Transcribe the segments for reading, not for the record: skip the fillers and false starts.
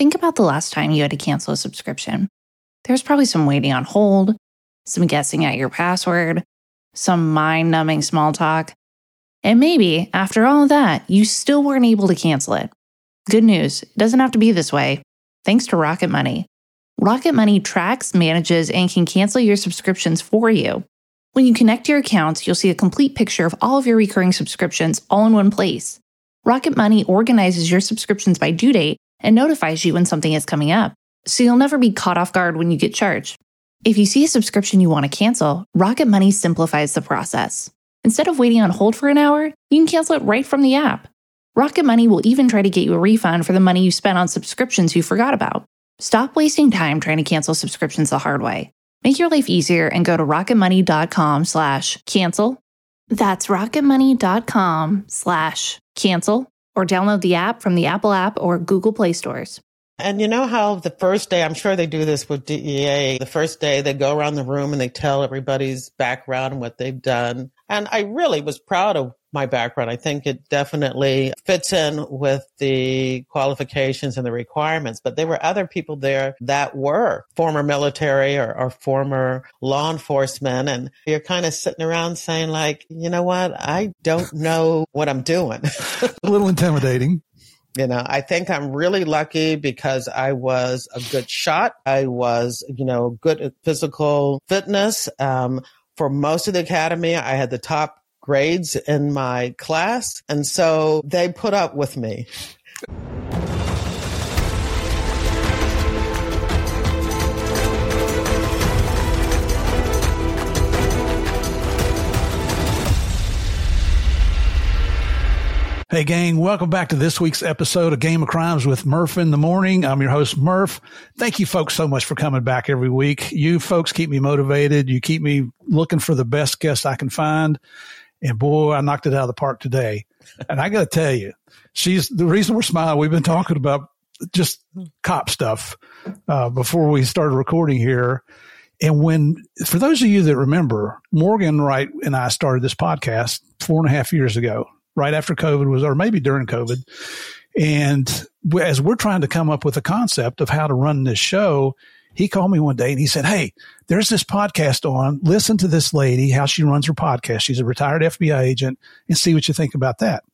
think about the last time you had to cancel a subscription. There's probably some waiting on hold, some guessing at your password, some mind-numbing small talk. And maybe, after all of that, you still weren't able to cancel it. Good news, it doesn't have to be this way. Thanks to Rocket Money. Rocket Money tracks, manages, and can cancel your subscriptions for you. When you connect your accounts, you'll see a complete picture of all of your recurring subscriptions all in one place. Rocket Money organizes your subscriptions by due date and notifies you when something is coming up, so you'll never be caught off guard when you get charged. If you see a subscription you want to cancel, Rocket Money simplifies the process. Instead of waiting on hold for an hour, you can cancel it right from the app. Rocket Money will even try to get you a refund for the money you spent on subscriptions you forgot about. Stop wasting time trying to cancel subscriptions the hard way. Make your life easier and go to rocketmoney.com/cancel. That's rocketmoney.com/cancel, or download the app from the Apple App or Google Play stores. And you know how the first day, I'm sure they do this with DEA, the first day they go around the room and they tell everybody's background and what they've done. And I really was proud of my background. I think it definitely fits in with the qualifications and the requirements. But there were other people there that were former military or former law enforcement. And you're kind of sitting around saying like, you know what? I don't know what I'm doing. A little intimidating. You know, I think I'm really lucky because I was a good shot. I was, good at physical fitness. For most of the academy, I had the top grades in my class. And so they put up with me. Hey, gang, welcome back to this week's episode of Game of Crimes with Murph in the Morning. I'm your host, Murph. Thank you folks so much for coming back every week. You folks keep me motivated. You keep me looking for the best guests I can find. And boy, I knocked it out of the park today. And I got to tell you, she's the reason we're smiling. We've been talking about just cop stuff before we started recording here. And for those of you that remember, Morgan Wright and I started this podcast 4.5 years ago. Right after COVID or maybe during COVID. And as we're trying to come up with a concept of how to run this show, he called me one day and he said, hey, there's this podcast on. Listen to this lady, how she runs her podcast. She's a retired FBI agent, and see what you think about that.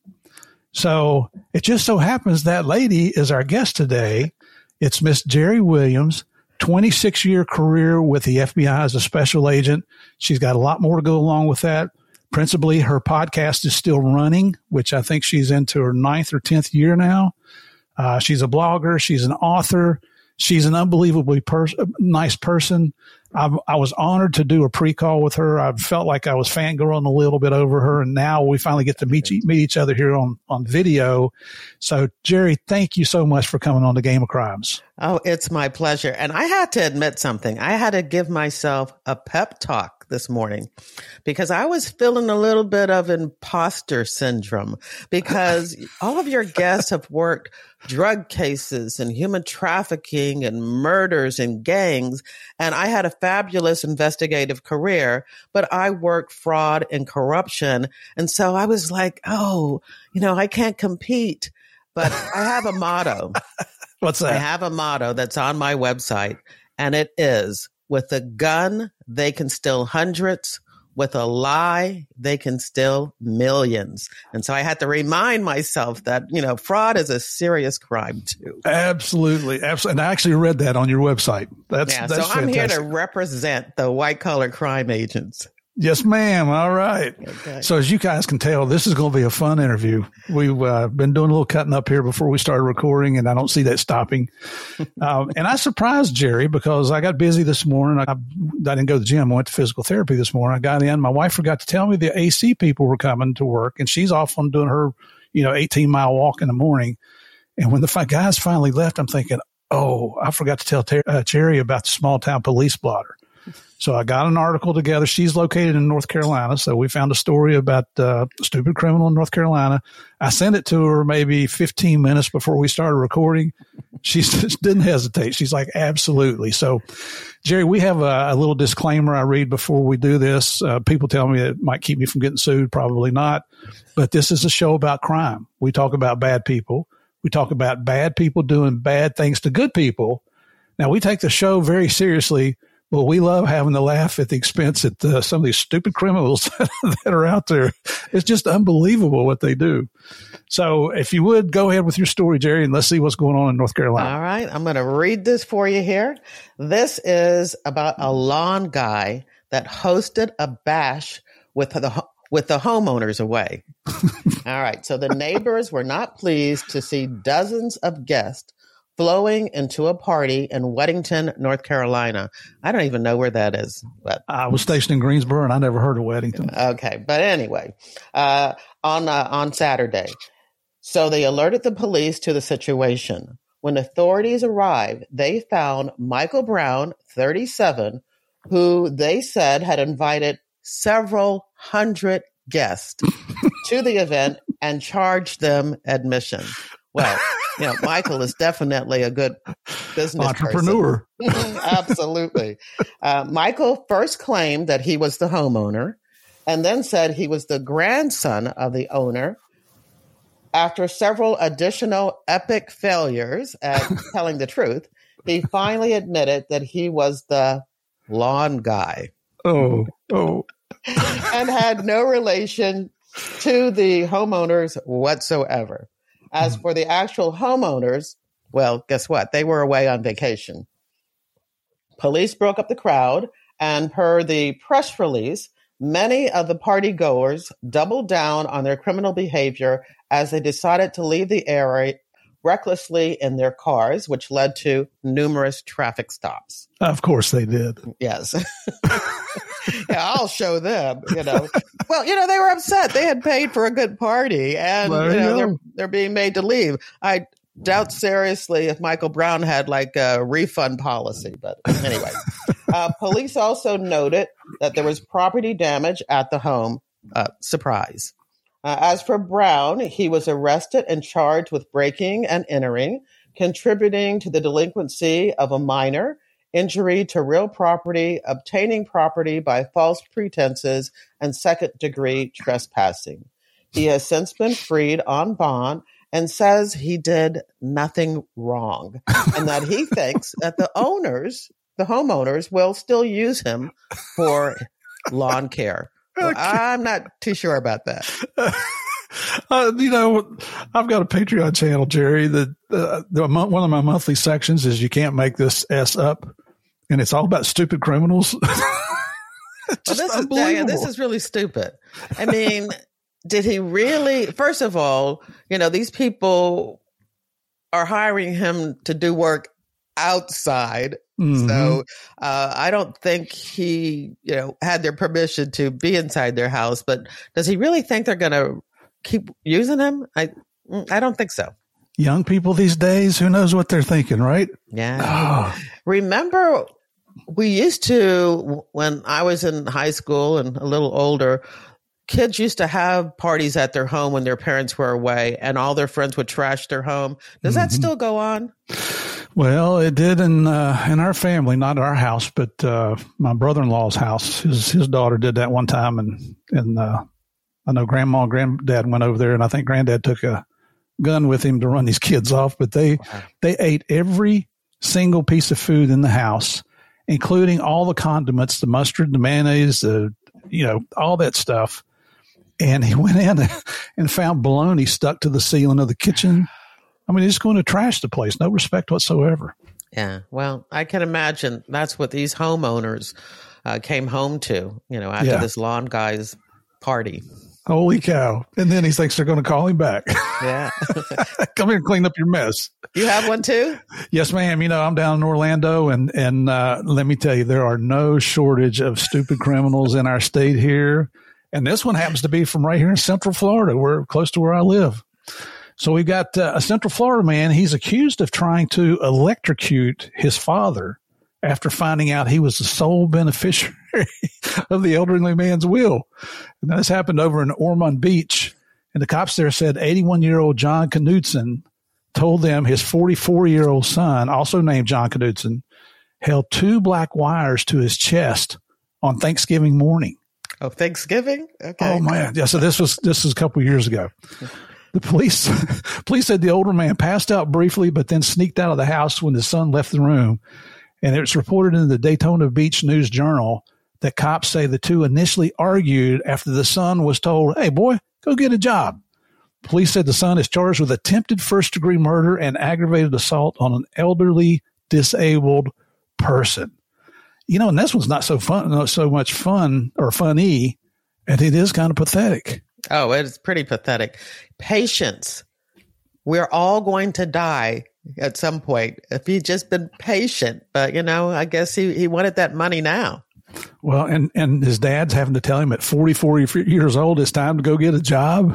So it just so happens that lady is our guest today. It's Miss Jeri Williams, 26-year career with the FBI as a special agent. She's got a lot more to go along with that. Principally, her podcast is still running, which I think she's into her 9th or 10th year now. She's a blogger. She's an author. She's an unbelievably nice person. I was honored to do a pre-call with her. I felt like I was fangirling a little bit over her, and now we finally get to meet each other here on video. So, Jeri, thank you so much for coming on the Game of Crimes. Oh, it's my pleasure. And I had to admit something. I had to give myself a pep talk this morning because I was feeling a little bit of imposter syndrome because all of your guests have worked drug cases and human trafficking and murders and gangs. And I had a fabulous investigative career, but I worked fraud and corruption. And so I was like, I can't compete, but I have a motto. What's that? I have a motto that's on my website, and it is, with a gun, they can steal hundreds. With a lie, they can steal millions. And so I had to remind myself that, fraud is a serious crime too. Absolutely. Absolutely. And I actually read that on your website. That's so fantastic. I'm here to represent the white collar crime agents. Yes, ma'am. All right. Okay. So as you guys can tell, this is going to be a fun interview. We've been doing a little cutting up here before we started recording, and I don't see that stopping. And I surprised Jeri because I got busy this morning. I didn't go to the gym. I went to physical therapy this morning. I got in. My wife forgot to tell me the AC people were coming to work, and she's off on doing her, 18-mile walk in the morning. And when the guys finally left, I'm thinking, oh, I forgot to tell Jeri about the small town police blotter. So I got an article together. She's located in North Carolina. So we found a story about a stupid criminal in North Carolina. I sent it to her maybe 15 minutes before we started recording. She just didn't hesitate. She's like, absolutely. So, Jeri, we have a little disclaimer I read before we do this. People tell me it might keep me from getting sued. Probably not. But this is a show about crime. We talk about bad people. We talk about bad people doing bad things to good people. Now, we take the show very seriously, but we love having to laugh at the expense at some of these stupid criminals that are out there. It's just unbelievable what they do. So if you would, go ahead with your story, Jerry, and let's see what's going on in North Carolina. All right. I'm going to read this for you here. This is about a lawn guy that hosted a bash with the homeowners away. All right. So the neighbors were not pleased to see dozens of guests flowing into a party in Weddington, North Carolina. I don't even know where that is. But I was stationed in Greensboro, and I never heard of Weddington. Okay. But anyway, on Saturday. So they alerted the police to the situation. When authorities arrived, they found Michael Brown, 37, who they said had invited several hundred guests to the event and charged them admission. Well, Michael is definitely a good business entrepreneur. Absolutely. Michael first claimed that he was the homeowner and then said he was the grandson of the owner. After several additional epic failures at telling the truth, he finally admitted that he was the lawn guy. Oh. And had no relation to the homeowners whatsoever. As for the actual homeowners, well, guess what? They were away on vacation. Police broke up the crowd, and per the press release, many of the party goers doubled down on their criminal behavior as they decided to leave the area recklessly in their cars, which led to numerous traffic stops. Of course they did. Yes. Yeah, I'll show them, Well, they were upset. They had paid for a good party and they're being made to leave. I doubt seriously if Michael Brown had like a refund policy, but anyway. Police also noted that there was property damage at the home. Surprise. As for Brown, he was arrested and charged with breaking and entering, contributing to the delinquency of a minor, injury to real property, obtaining property by false pretenses, and second-degree trespassing. He has since been freed on bond and says he did nothing wrong and that he thinks that the homeowners, will still use him for lawn care. Well, I'm not too sure about that. I've got a Patreon channel, Jerry, that one of my monthly sections is You Can't Make This S Up. And it's all about stupid criminals. This is really stupid. I mean, did he really? First of all, these people are hiring him to do work outside. Mm-hmm. So I don't think he, had their permission to be inside their house. But does he really think they're going to keep using him? I don't think so. Young people these days, who knows what they're thinking, right? Yeah. Oh. Remember, we used to, when I was in high school and a little older, kids used to have parties at their home when their parents were away and all their friends would trash their home. Does that still go on? Well, it did in our family, not our house, but my brother-in-law's house. His daughter did that one time, and I know Grandma and Granddad went over there, and I think Granddad took a gun with him to run these kids off. But they ate every single piece of food in the house, including all the condiments, the mustard, the mayonnaise, all that stuff. And he went in and found bologna stuck to the ceiling of the kitchen. I mean, he's going to trash the place. No respect whatsoever. Yeah. Well, I can imagine that's what these homeowners came home to, after this lawn guy's party. Holy cow. And then he thinks they're going to call him back. Yeah. Come here and clean up your mess. You have one too? Yes, ma'am. I'm down in Orlando and let me tell you, there are no shortage of stupid criminals in our state here. And this one happens to be from right here in Central Florida. We're close to where I live. So we've got a Central Florida man. He's accused of trying to electrocute his father after finding out he was the sole beneficiary of the elderly man's will. And this happened over in Ormond Beach. And the cops there said 81-year-old John Knudsen told them his 44-year-old son, also named John Knudsen, held 2 black wires to his chest on Thanksgiving morning. Oh, Thanksgiving? Okay. Oh, man. Yeah, so this was a couple of years ago. The police said the older man passed out briefly, but then sneaked out of the house when his son left the room. And it was reported in the Daytona Beach News Journal that cops say the two initially argued after the son was told, "Hey, boy, go get a job." Police said the son is charged with attempted first-degree murder and aggravated assault on an elderly, disabled person. You know, and this one's not so fun, not so much fun or funny, and it is kind of pathetic. Oh, it's pretty pathetic. Patience. We're all going to die at some point if he'd just been patient. But, you know, I guess he wanted that money now. Well, and his dad's having to tell him at 44 years old, it's time to go get a job.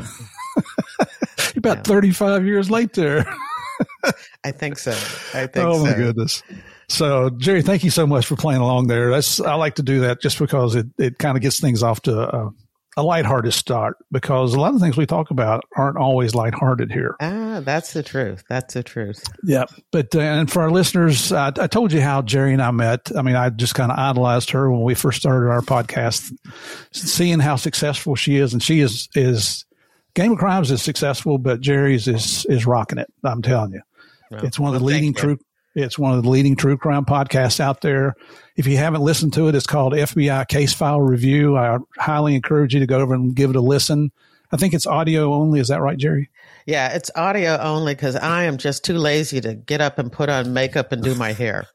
About 35 years late there. I think so. Oh, my goodness. So, Jerry, thank you so much for playing along there. I like to do that just because it kind of gets things off to a lighthearted start, because a lot of things we talk about aren't always lighthearted here. That's the truth. That's the truth. Yeah. But, and for our listeners, I told you how Jerry and I met. I mean, I just kind of idolized her when we first started our podcast, seeing how successful she is. And she is Game of Crimes is successful, but Jerry's is rocking it. I'm telling you. Well, it's one of the leading true crime podcasts out there. If you haven't listened to it, it's called FBI Case File Review. I highly encourage you to go over and give it a listen. I think it's audio only. Is that right, Jerry? Yeah, it's audio only because I am just too lazy to get up and put on makeup and do my hair.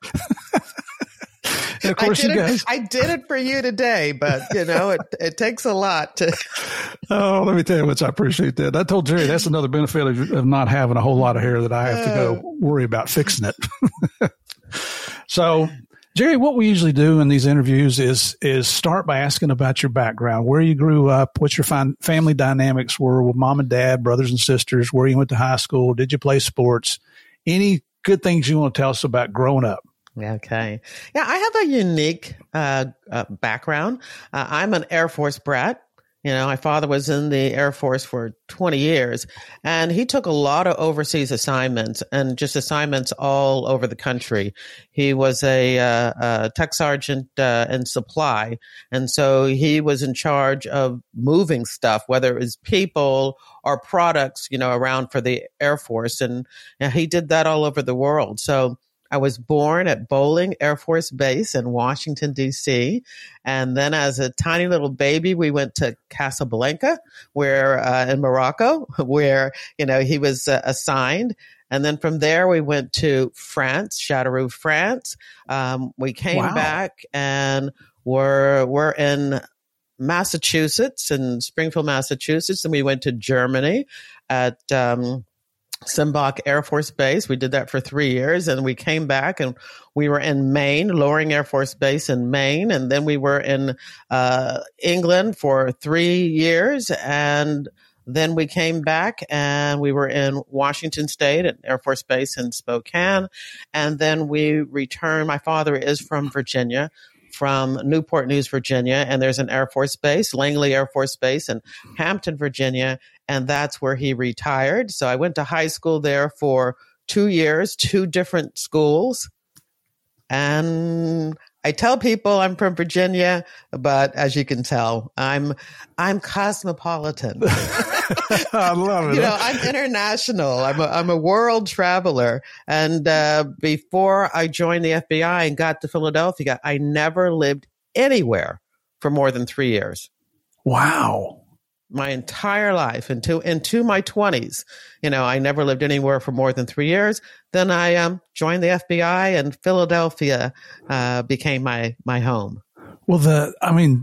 And of course, I did it for you today, but you know, it takes a lot to. Oh, let me tell you what, I appreciate that. I told Jerry that's another benefit of not having a whole lot of hair, that I have to go worry about fixing it. So, Jerry, what we usually do in these interviews is start by asking about your background, where you grew up, what your family dynamics were with mom and dad, brothers and sisters, where you went to high school, did you play sports, any good things you want to tell us about growing up. Okay. Yeah, I have a unique background. I'm an Air Force brat. You know, my father was in the Air Force for 20 years, and he took a lot of overseas assignments and just assignments all over the country. He was a tech sergeant in supply, and so he was in charge of moving stuff, whether it was people or products, you know, around for the Air Force, and he did that all over the world. So I was born at Bolling Air Force Base in Washington, D.C. And then as a tiny little baby, we went to Casablanca, where in Morocco, where, you know, he was assigned. And then from there, we went to France, Châteauroux, France. We came back and we're in Massachusetts, in Springfield, Massachusetts. And we went to Germany at Simbach Air Force Base. We did that for 3 years, and we came back and we were in Maine, Loring Air Force Base in Maine. And then we were in England for 3 years. And then we came back and we were in Washington State at Air Force Base in Spokane. And then we returned. My father is from Virginia, from Newport News, Virginia, and there's an Air Force Base, Langley Air Force Base in Hampton, Virginia, and that's where he retired. So I went to high school there for 2 years, 2 different schools, and I tell people I'm from Virginia, but as you can tell, I'm cosmopolitan. I love it. You know, I'm international. I'm a world traveler. And before I joined the FBI and got to Philadelphia, I never lived anywhere for more than 3 years. Wow. My entire life into my 20s, you know, I never lived anywhere for more than 3 years. Then I joined the FBI, and Philadelphia became my home. Well,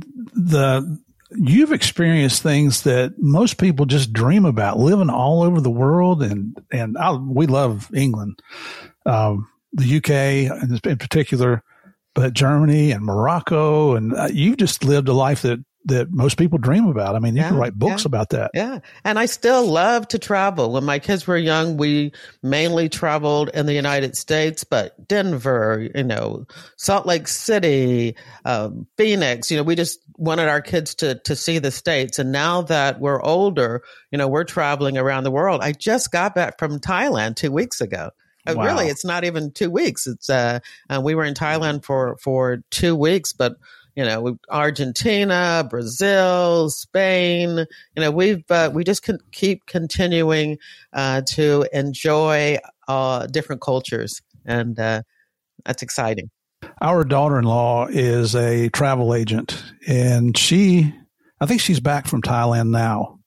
you've experienced things that most people just dream about, living all over the world, and we love England, the UK in particular, but Germany and Morocco, and you've just lived a life that most people dream about. I mean, you can write books about that. Yeah. And I still love to travel. When my kids were young, we mainly traveled in the United States, but Denver, you know, Salt Lake City, Phoenix, you know, we just wanted our kids to see the States. And now that we're older, you know, we're traveling around the world. I just got back from Thailand 2 weeks ago. Wow. Really, it's not even 2 weeks. It's we were in Thailand for 2 weeks, but Argentina, Brazil, Spain. We just keep continuing to enjoy different cultures, and that's exciting. Our daughter-in-law is a travel agent, and I think she's back from Thailand now.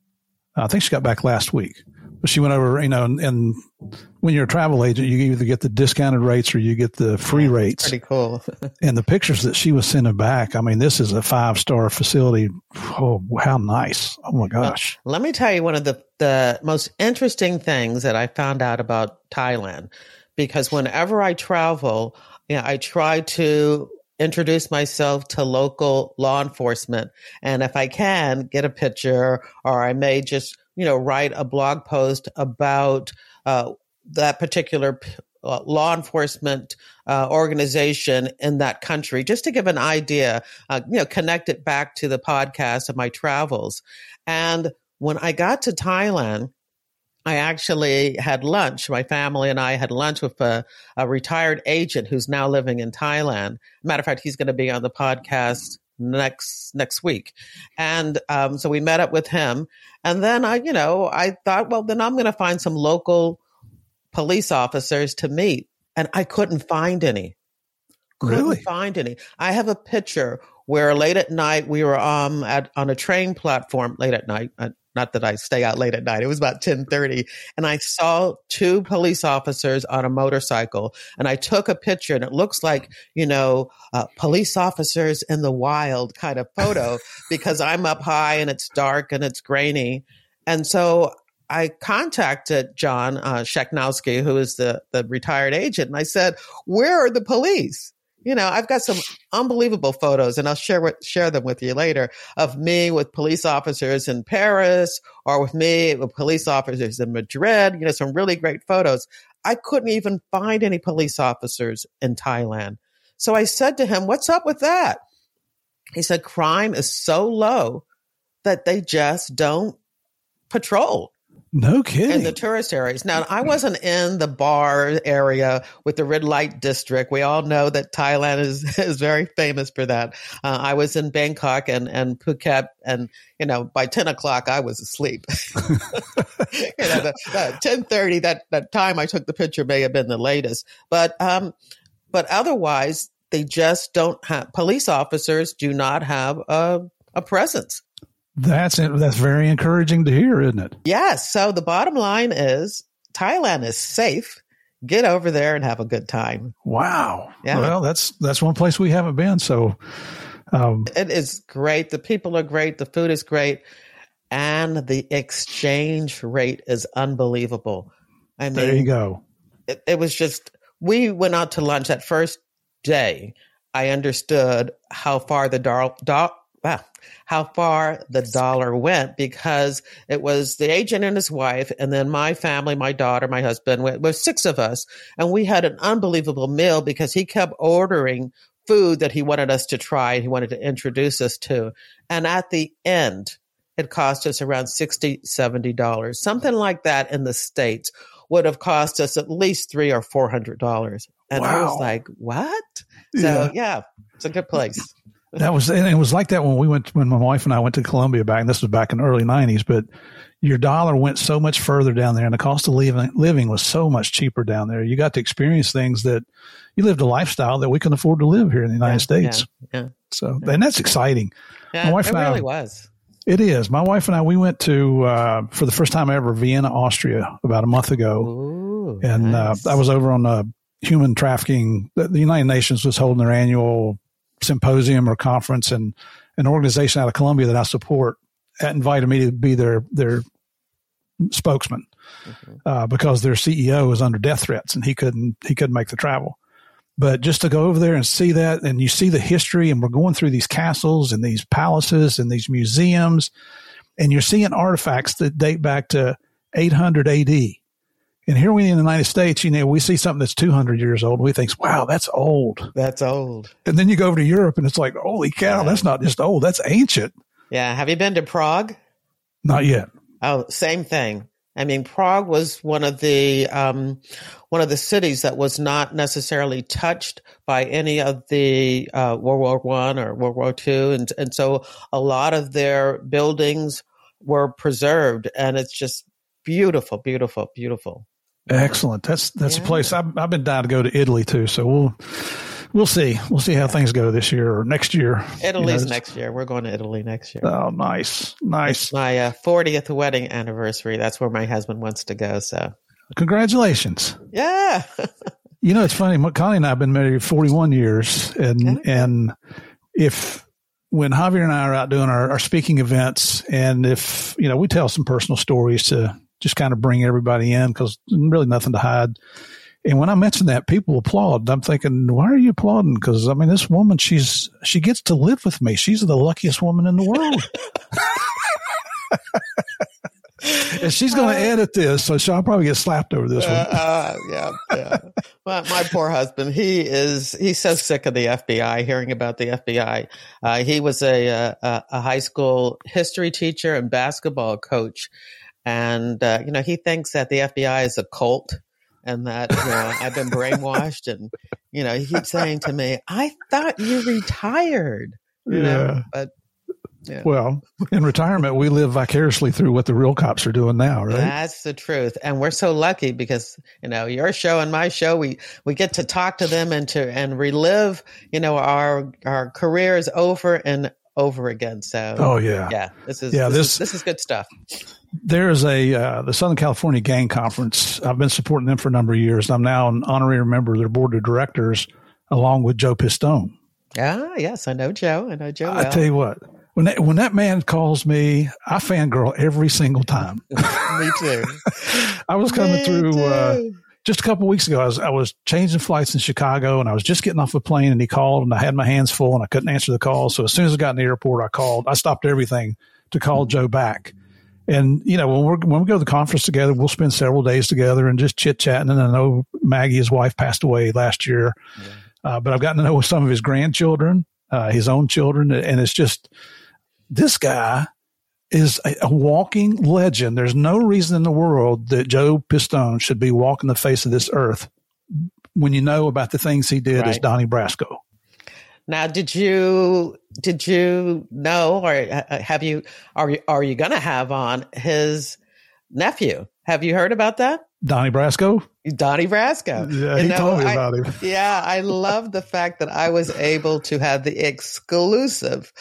I think she got back last week. But she went over, and when you're a travel agent, you either get the discounted rates or you get the free rates. Pretty cool. And the pictures that she was sending back, I mean, this is a 5-star facility. Oh, how nice. Oh, my gosh. Well, let me tell you one of the most interesting things that I found out about Thailand, because whenever I travel, I try to introduce myself to local law enforcement. And if I can, get a picture, or I may just write a blog post about that particular law enforcement organization in that country, just to give an idea, connect it back to the podcast of my travels. And when I got to Thailand, I actually had lunch. My family and I had lunch with a retired agent who's now living in Thailand. Matter of fact, he's going to be on the podcast next week. And so we met up with him. And then I thought, well, then I'm going to find some local police officers to meet. And I couldn't find any. Couldn't find any. I have a picture where late at night we were on a train platform late at night. Not that I stay out late at night. It was about 10:30. And I saw 2 police officers on a motorcycle. And I took a picture, and it looks like, police officers in the wild kind of photo, because I'm up high and it's dark and it's grainy. And so I contacted John Sheknowski, who is the retired agent. And I said, where are the police? I've got some unbelievable photos, and I'll share them with you later, of me with police officers in Paris, or with me with police officers in Madrid, some really great photos. I couldn't even find any police officers in Thailand. So I said to him, what's up with that? He said, crime is so low that they just don't patrol. No kidding. In the tourist areas. Now, I wasn't in the bar area with the red light district. We all know that Thailand is very famous for that. I was in Bangkok and Phuket, and, by 10 o'clock, I was asleep. 10:30, that time I took the picture may have been the latest. But otherwise, they just don't have, police officers do not have a presence. That's very encouraging to hear, isn't it? Yes. So the bottom line is Thailand is safe. Get over there and have a good time. Wow. Yeah. Well, that's one place we haven't been. So it is great. The people are great. The food is great. And the exchange rate is unbelievable. I mean, there you go. It was just, we went out to lunch that first day. I understood how far the dollar went, because it was the agent and his wife, and then my family, my daughter, my husband, were 6 of us. And we had an unbelievable meal because he kept ordering food that he wanted us to try. He wanted to introduce us to. And at the end, it cost us around $60, $70. Something like that in the States would have cost us at least $300 or $400. And I was like, what? So yeah, it's a good place. And it was like that when my wife and I went to Colombia back, and this was back in the early 90s, but your dollar went so much further down there, and the cost of living was so much cheaper down there. You got to experience things that you lived a lifestyle that we can afford to live here in the United States. Yeah. So, and that's exciting. Yeah, my wife it really was. It is. My wife and I, we went to, for the first time ever, Vienna, Austria about a month ago. Ooh, and nice. I was over on human trafficking. The United Nations was holding their annual symposium or conference, and an organization out of Colombia that I support invited me to be their spokesman because their CEO is under death threats and he couldn't make the travel. But just to go over there and see that, and you see the history, and we're going through these castles and these palaces and these museums, and you're seeing artifacts that date back to 800 AD. And here we in the United States, we see something that's 200 years old. We think, wow, that's old. That's old. And then you go over to Europe and it's like, holy cow, that's not just old, that's ancient. Yeah. Have you been to Prague? Not yet. Oh, same thing. I mean, Prague was one of the cities that was not necessarily touched by any of the World War I or World War II, and so a lot of their buildings were preserved, and it's just beautiful, beautiful, beautiful. Excellent. That's a place I've been dying to go to Italy too. So we'll see how things go this year or next year. Italy's next year. We're going to Italy next year. Oh, nice. It's my 40th wedding anniversary. That's where my husband wants to go. So congratulations. Yeah. It's funny. Connie and I have been married 41 years, and when Javier and I are out doing our speaking events, and if we tell some personal stories to just kind of bring everybody in because really nothing to hide. And when I mention that, people applaud. I'm thinking, why are you applauding? Because I mean, this woman, she gets to live with me. She's the luckiest woman in the world. And she's going to edit this, so I'll probably get slapped over this one. Yeah. My poor husband, he's so sick of the FBI, hearing about the FBI. He was a high school history teacher and basketball coach. And, he thinks that the FBI is a cult and that, I've been brainwashed. And, he keeps saying to me, I thought you retired, but. Yeah. Well, in retirement, we live vicariously through what the real cops are doing now, right? That's the truth. And we're so lucky because, your show and my show, we get to talk to them and relive, our careers over and over again. So, this is good stuff. There's the Southern California Gang Conference. I've been supporting them for a number of years. I'm now an honorary member of their board of directors along with Joe Pistone. Ah, yes. I know Joe. Well. I tell you what. When that man calls me, I fangirl every single time. Me too. I was coming through just a couple of weeks ago. I was changing flights in Chicago, and I was just getting off a plane, and he called, and I had my hands full, and I couldn't answer the call. So as soon as I got in the airport, I called. I stopped everything to call Joe back. And when we go to the conference together, we'll spend several days together and just chit chatting. And I know Maggie, his wife, passed away last year, but I've gotten to know some of his grandchildren, his own children, and it's just. This guy is a walking legend. There's no reason in the world that Joe Pistone should be walking the face of this earth when you know about the things he did as Donnie Brasco. Now, did you know, or are you going to have on his nephew? Have you heard about that? Donnie Brasco? Donnie Brasco. Yeah, he told me about him. Yeah, I love the fact that I was able to have the exclusive,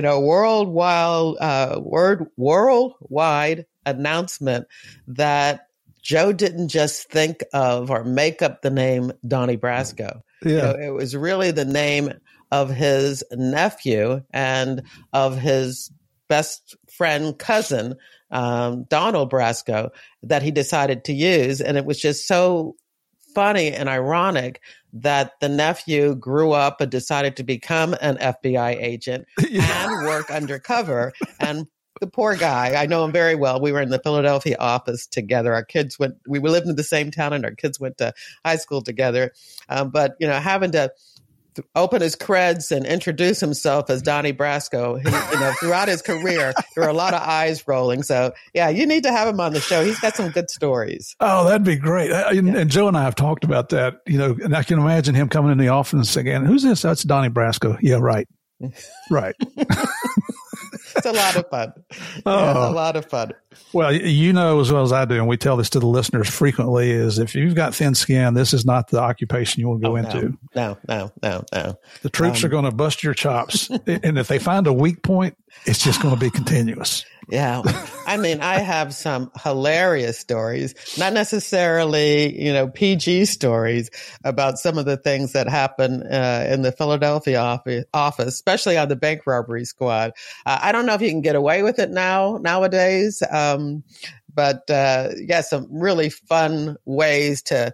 worldwide announcement that Joe didn't just think of or make up the name Donnie Brasco. Yeah. It was really the name of his nephew and of his best friend cousin, Donald Brasco, that he decided to use. And it was just so funny and ironic that the nephew grew up and decided to become an FBI agent and work undercover. And the poor guy, I know him very well. We were in the Philadelphia office together. We lived in the same town and our kids went to high school together. But having to open his creds and introduce himself as Donnie Brasco, throughout his career, there were a lot of eyes rolling. So, you need to have him on the show. He's got some good stories. Oh, that'd be great. And Joe and I have talked about that, and I can imagine him coming in the office again. Who's this? That's Donnie Brasco. Yeah, right. Right. It's a lot of fun. A lot of fun. Well, as well as I do, and we tell this to the listeners frequently, is if you've got thin skin, this is not the occupation you want to go into. No. The troops are going to bust your chops. And if they find a weak point, it's just going to be continuous. Yeah. I mean, I have some hilarious stories, not necessarily, PG stories about some of the things that happen in the Philadelphia office, especially on the bank robbery squad. I don't know if you can get away with it nowadays. But some really fun ways to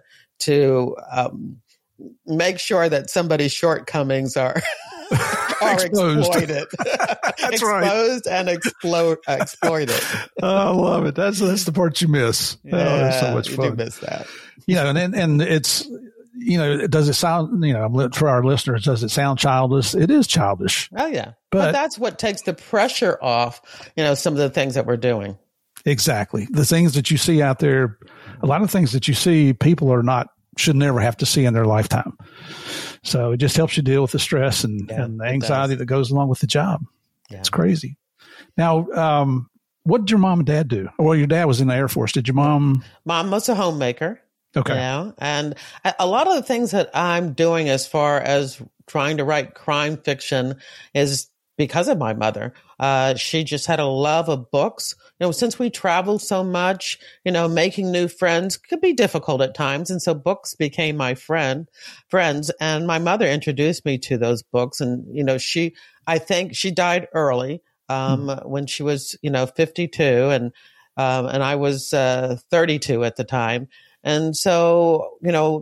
make sure that somebody's shortcomings are exploited. That's exposed and exploited. Oh, I love it. That's the part you miss. It's so much fun. You do miss that. And it's, does it sound, for our listeners, does it sound childish? It is childish. Oh, yeah. But that's what takes the pressure off, some of the things that we're doing. Exactly. The things that you see out there, a lot of things that you see, people should never have to see in their lifetime. So it just helps you deal with the stress and the anxiety that goes along with the job. Yeah. It's crazy. Now, what did your mom and dad do? Well, your dad was in the Air Force. Did your mom? Mom was a homemaker. Okay. And a lot of the things that I'm doing as far as trying to write crime fiction is because of my mother. She just had a love of books. Since we traveled so much, making new friends could be difficult at times. And so books became my friends. And my mother introduced me to those books. And, I think she died early, when she was, 52 and I was 32 at the time. And so,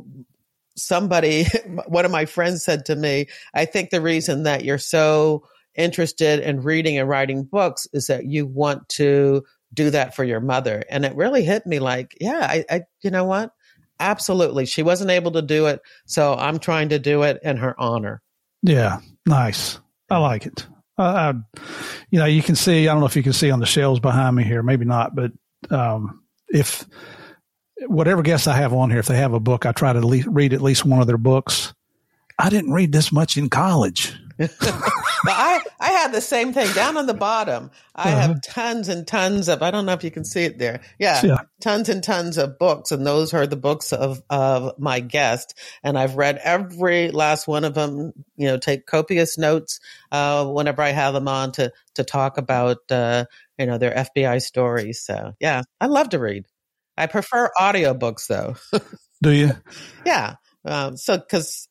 one of my friends said to me, I think the reason that you're so interested in reading and writing books is that you want to do that for your mother. And it really hit me like, yeah, I you know what? Absolutely. She wasn't able to do it. So I'm trying to do it in her honor. Yeah. Nice. I like it. You can see, I don't know if you can see on the shelves behind me here, maybe not, but if whatever guests I have on here, if they have a book, I try to read at least one of their books. I didn't read this much in college. Well, I had the same thing down on the bottom. I have tons and tons of, I don't know if you can see it there. Yeah. Tons and tons of books. And those are the books of my guest. And I've read every last one of them, take copious notes, whenever I have them on to talk about, their FBI stories. So yeah, I love to read. I prefer audiobooks though. Do you? Yeah. Cause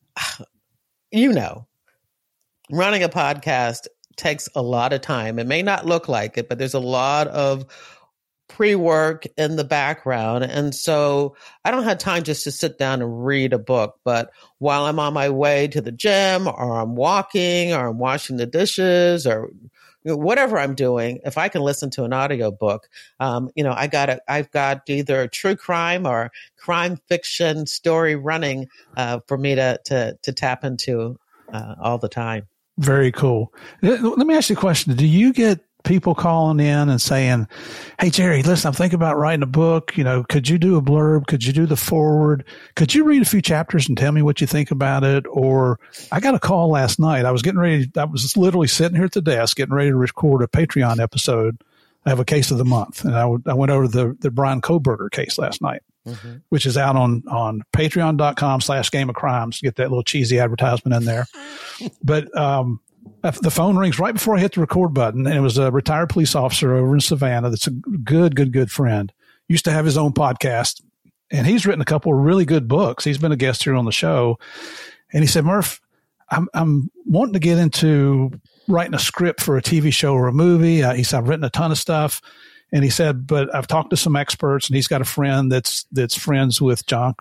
running a podcast takes a lot of time. It may not look like it, but there's a lot of pre-work in the background. And so I don't have time just to sit down and read a book. But while I'm on my way to the gym or I'm walking or I'm washing the dishes or whatever I'm doing, if I can listen to an audiobook, I've got either true crime or crime fiction story running for me to tap into all the time. Very cool. Let me ask you a question. Do you get people calling in and saying, hey, Jerry, listen, I'm thinking about writing a book. Could you do a blurb? Could you do the forward? Could you read a few chapters and tell me what you think about it? Or I got a call last night. I was literally sitting here at the desk getting ready to record a Patreon episode. I have a case of the month. And I went over the Brian Kohberger case last night, which is out on patreon.com/Game of Crimes. Get that little cheesy advertisement in there. But the phone rings right before I hit the record button, and it was a retired police officer over in Savannah that's a good friend. Used to have his own podcast, and he's written a couple of really good books. He's been a guest here on the show. And he said, Murph, I'm wanting to get into writing a script for a TV show or a movie. He said, I've written a ton of stuff. And he said, but I've talked to some experts, and he's got a friend that's friends with John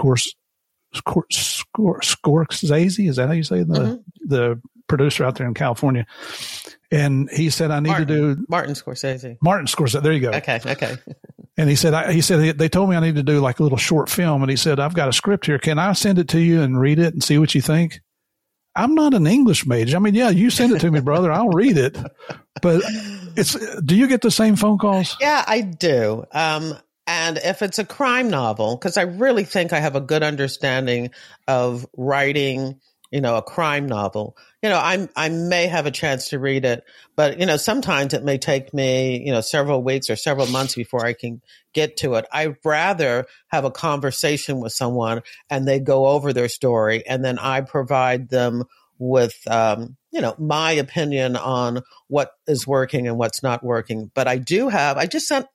Scorsese. Is that how you say the producer out there in California? And he said, I need to do Martin Scorsese. There you go. Okay. And he said they told me I need to do like a little short film. And he said, I've got a script here. Can I send it to you and read it and see what you think? I'm not an English major. I mean, yeah, you send it to me, brother. I'll read it. But do you get the same phone calls? Yeah, I do. And if it's a crime novel, because I really think I have a good understanding of writing, a crime novel, I may have a chance to read it, but, sometimes it may take me, several weeks or several months before I can get to it. I'd rather have a conversation with someone and they go over their story, and then I provide them with, my opinion on what is working and what's not working. But I just sent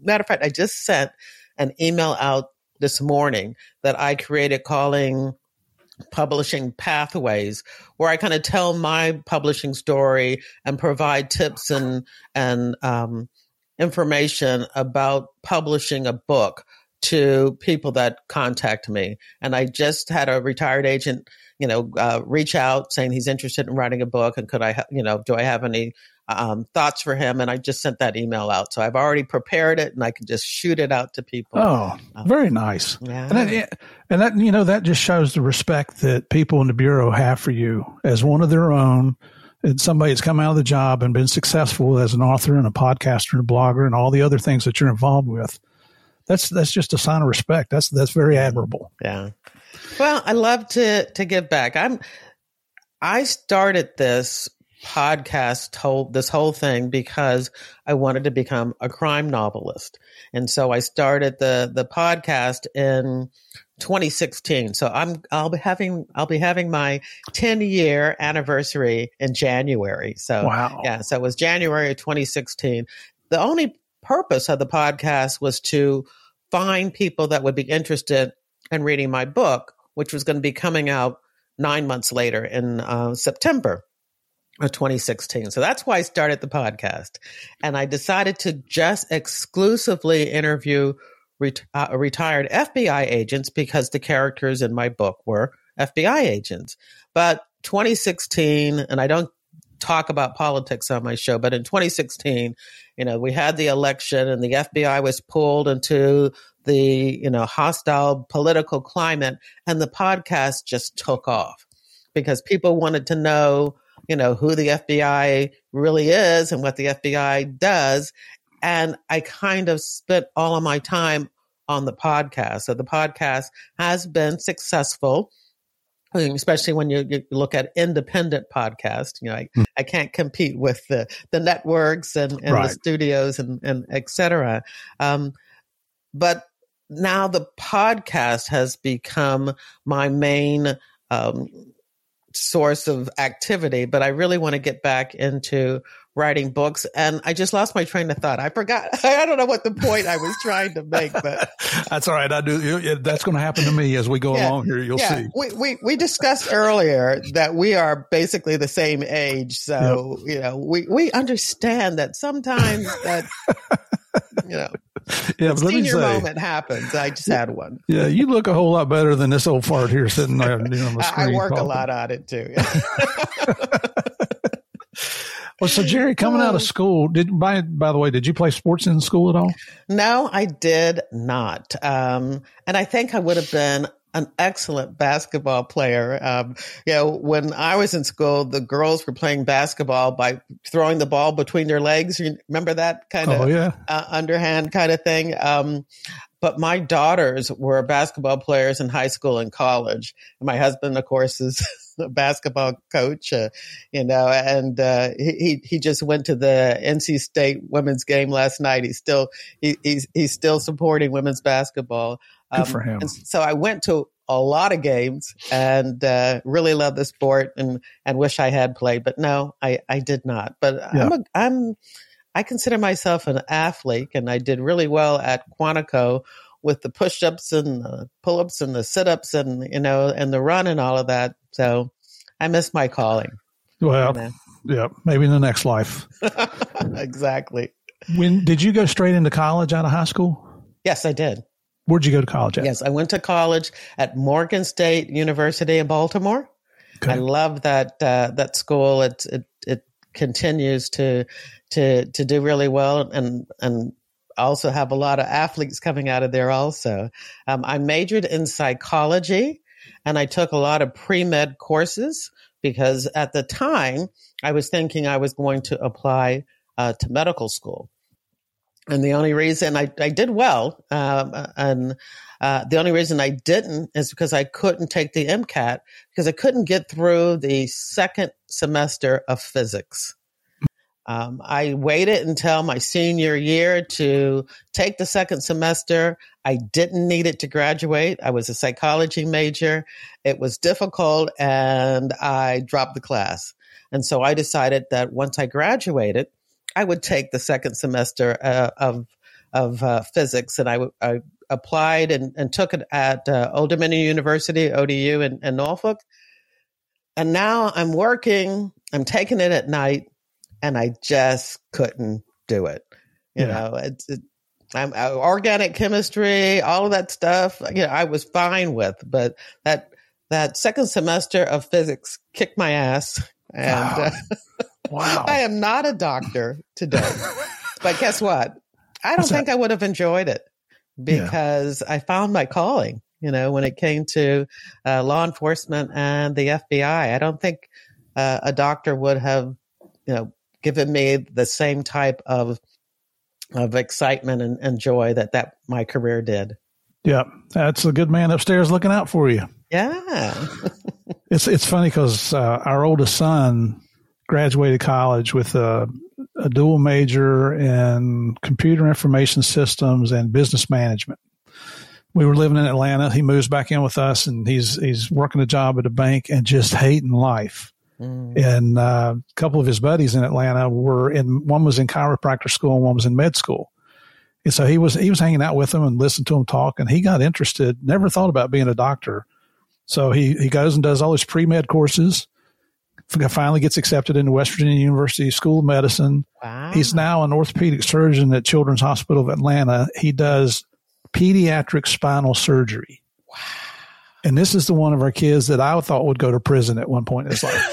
an email out this morning that I created calling Publishing Pathways, where I kind of tell my publishing story and provide tips and information about publishing a book to people that contact me. And I just had a retired agent, reach out saying he's interested in writing a book, and could I, do I have any thoughts for him? And I just sent that email out. So I've already prepared it, and I can just shoot it out to people. Oh, very nice. Yeah. And that just shows the respect that people in the Bureau have for you as one of their own. and somebody that's come out of the job and been successful as an author and a podcaster and a blogger and all the other things that you're involved with. That's just a sign of respect. That's very admirable. Yeah. Well, I love to give back. I started this podcast, this whole thing, because I wanted to become a crime novelist. And so I started the podcast in 2016. So I'll be having my 10-year anniversary in January. So wow. Yeah, so it was January of 2016. The only purpose of the podcast was to find people that would be interested in reading my book, which was going to be coming out 9 months later in September of 2016. So that's why I started the podcast. And I decided to just exclusively interview retired FBI agents because the characters in my book were FBI agents. But 2016, and I don't talk about politics on my show, but in 2016, we had the election and the FBI was pulled into the, hostile political climate, and the podcast just took off because people wanted to know, who the FBI really is and what the FBI does. And I kind of spent all of my time on the podcast. So the podcast has been successful, especially when you look at independent podcasts. I can't compete with the networks and right. the studios and et cetera. But now the podcast has become my main source of activity, but I really want to get back into writing books. And I just lost my train of thought. I forgot. I don't know what the point I was trying to make, but that's all right. I do. That's going to happen to me as we go along here. You'll see. We discussed earlier that we are basically the same age. So, yep. We understand that sometimes that, yeah, but let me say, moment happens. I just had one. Yeah, you look a whole lot better than this old fart here sitting there on the screen. I work a lot on it too. Well, so Jerry, coming out of school, by the way, did you play sports in school at all? No, I did not. And I think I would have been an excellent basketball player. When I was in school, the girls were playing basketball by throwing the ball between their legs. You remember that kind of underhand kind of thing? But my daughters were basketball players in high school and college. And my husband, of course, is a basketball coach, and he just went to the NC State women's game last night. He's still supporting women's basketball. Good for him. And so I went to a lot of games and really love the sport and wish I had played, but no, I did not. But I consider myself an athlete, and I did really well at Quantico with the push-ups and the pull-ups and the sit-ups and and the run and all of that. So I miss my calling. Well, yeah, maybe in the next life. Exactly. When did you go straight into college out of high school? Yes, I did. Where'd you go to college at? Yes, I went to college at Morgan State University in Baltimore. Okay. I love that school. It continues to do really well and also have a lot of athletes coming out of there also. I majored in psychology and I took a lot of pre-med courses because at the time I was thinking I was going to apply to medical school. And the only reason I did well, and the only reason I didn't is because I couldn't take the MCAT because I couldn't get through the second semester of physics. I waited until my senior year to take the second semester. I didn't need it to graduate. I was a psychology major. It was difficult and I dropped the class. And so I decided that once I graduated, I would take the second semester of physics. And I applied and took it at Old Dominion University, ODU in Norfolk. And now I'm working, I'm taking it at night. And I just couldn't do it. I'm organic chemistry, all of that stuff. I was fine with, but that second semester of physics kicked my ass. And wow. I am not a doctor today. But guess what? I don't think I would have enjoyed it because I found my calling. When it came to law enforcement and the FBI, I don't think a doctor would have, given me the same type of excitement and joy that my career did. Yeah, that's a good man upstairs looking out for you. Yeah. It's funny because our oldest son graduated college with a dual major in computer information systems and business management. We were living in Atlanta. He moves back in with us, and he's working a job at a bank and just hating life. And a couple of his buddies in Atlanta one was in chiropractor school and one was in med school. And so he was hanging out with them and listened to them talk, and he got interested, never thought about being a doctor. So he goes and does all his pre-med courses, finally gets accepted into West Virginia University School of Medicine. Wow. He's now an orthopedic surgeon at Children's Hospital of Atlanta. He does pediatric spinal surgery. Wow. And this is the one of our kids that I thought would go to prison at one point in his life.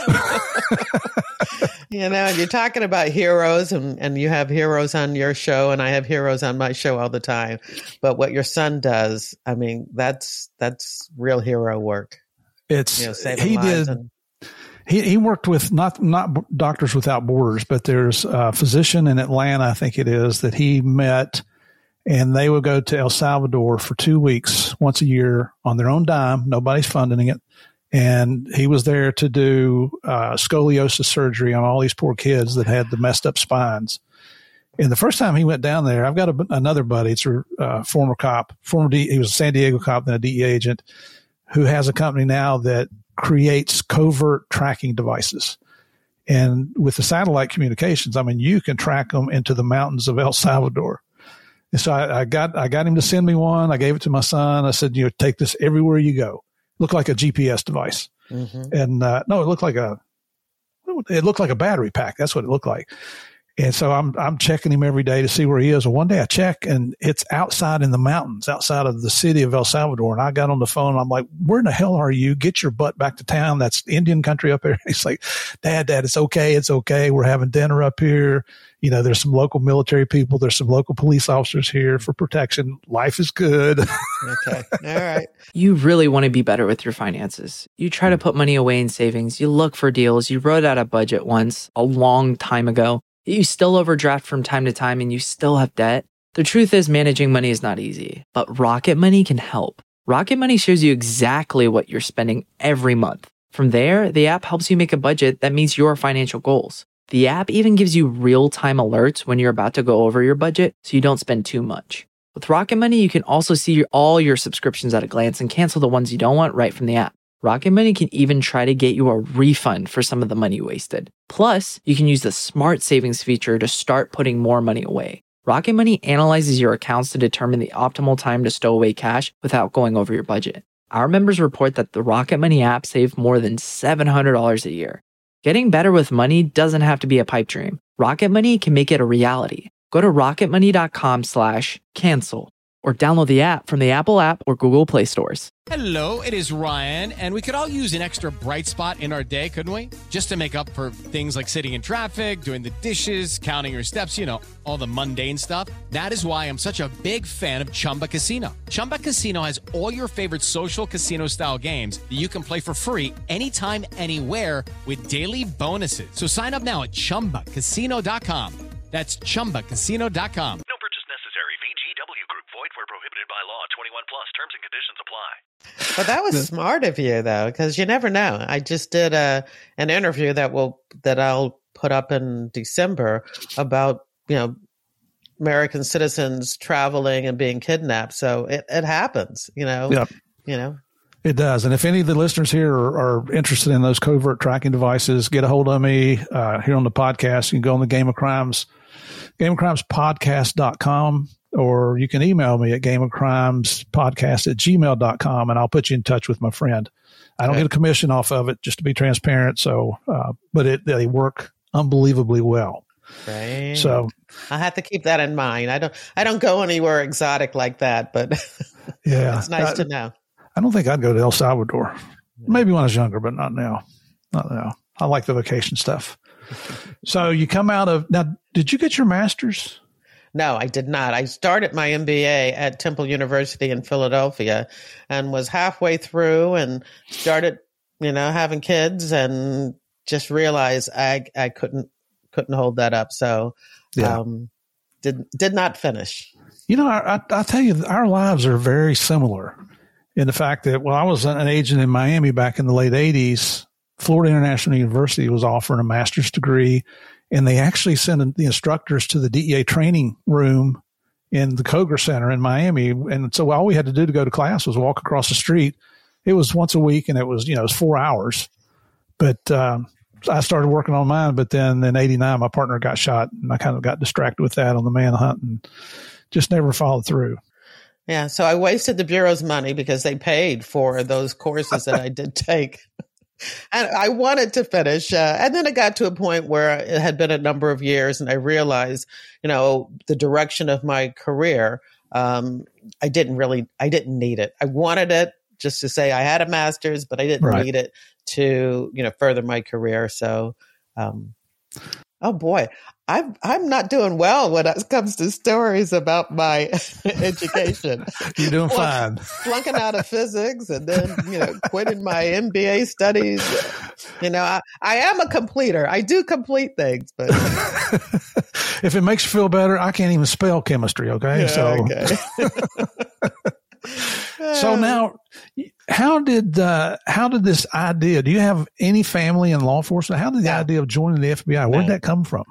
You're talking about heroes, and you have heroes on your show, and I have heroes on my show all the time. But what your son does, I mean, that's real hero work. Saving lives. He worked with not Doctors Without Borders, but there's a physician in Atlanta, I think it is, that he met, and they would go to El Salvador for 2 weeks once a year on their own dime. Nobody's funding it. And he was there to do scoliosis surgery on all these poor kids that had the messed up spines. And the first time he went down there, I've got another buddy. It's a former cop. He was a San Diego cop, then a DEA agent, who has a company now that creates covert tracking devices. And with the satellite communications, I mean, you can track them into the mountains of El Salvador. And so I got him to send me one. I gave it to my son. I said, take this everywhere you go. Looked like a GPS device. Mm-hmm. And no, it looked like a battery pack. That's what it looked like. And so I'm checking him every day to see where he is. Well, one day I check, and it's outside in the mountains, outside of the city of El Salvador. And I got on the phone. And I'm like, where in the hell are you? Get your butt back to town. That's Indian country up there. And he's like, Dad, it's okay. It's okay. We're having dinner up here. There's some local military people. There's some local police officers here for protection. Life is good. Okay. All right. You really want to be better with your finances. You try to put money away in savings. You look for deals. You wrote out a budget once a long time ago. You still overdraft from time to time and you still have debt. The truth is, managing money is not easy, but Rocket Money can help. Rocket Money shows you exactly what you're spending every month. From there, the app helps you make a budget that meets your financial goals. The app even gives you real-time alerts when you're about to go over your budget so you don't spend too much. With Rocket Money, you can also see all your subscriptions at a glance and cancel the ones you don't want right from the app. Rocket Money can even try to get you a refund for some of the money you wasted. Plus, you can use the Smart Savings feature to start putting more money away. Rocket Money analyzes your accounts to determine the optimal time to stow away cash without going over your budget. Our members report that the Rocket Money app saved more than $700 a year. Getting better with money doesn't have to be a pipe dream. Rocket Money can make it a reality. Go to rocketmoney.com/cancel or download the app from the Apple app or Google Play stores. Hello, it is Ryan, and we could all use an extra bright spot in our day, couldn't we? Just to make up for things like sitting in traffic, doing the dishes, counting your steps, all the mundane stuff. That is why I'm such a big fan of Chumba Casino. Chumba Casino has all your favorite social casino-style games that you can play for free anytime, anywhere with daily bonuses. So sign up now at ChumbaCasino.com. That's ChumbaCasino.com. No purchase necessary. VGW Group. Void where prohibited by law. 21 plus. Terms and conditions apply. But that was smart of you, though, because you never know. I just did an interview that I'll put up in December about American citizens traveling and being kidnapped. So it happens, Yep. It does. And if any of the listeners here are interested in those covert tracking devices, get a hold of me here on the podcast. You can go on the Game of Crimes podcast.com, or you can email me at gameofcrimespodcast@gmail.com, and I'll put you in touch with my friend. I don't get a commission off of it, just to be transparent. So, but they work unbelievably well. Right. So I have to keep that in mind. I don't go anywhere exotic like that, but yeah, it's nice to know. I don't think I'd go to El Salvador. Maybe when I was younger, but not now. Not now. I like the vacation stuff. So you come out of, now, did you get your master's? No, I did not. I started my MBA at Temple University in Philadelphia and was halfway through and started, having kids and just realized I couldn't hold that up. So, did not finish. I tell you, our lives are very similar in the fact that, I was an agent in Miami back in the late 80s. Florida International University was offering a master's degree, and they actually sent the instructors to the DEA training room in the Koger Center in Miami. And so all we had to do to go to class was walk across the street. It was once a week, and it was 4 hours. But I started working on mine, but then in 89, my partner got shot, and I kind of got distracted with that on the manhunt and just never followed through. Yeah, so I wasted the Bureau's money because they paid for those courses that I did take. And I wanted to finish. And then it got to a point where it had been a number of years, and I realized, the direction of my career, I didn't need it. I wanted it just to say I had a master's, but I didn't need it to, further my career. So, oh boy, I'm not doing well when it comes to stories about my education. You're doing fine. Flunking out of physics and then, quitting my MBA studies. I am a completer. I do complete things, but if it makes you feel better, I can't even spell chemistry. Okay. Yeah, okay. So now, how did this idea? Do you have any family in law enforcement? How did the idea of joining the FBI? Where did that come from?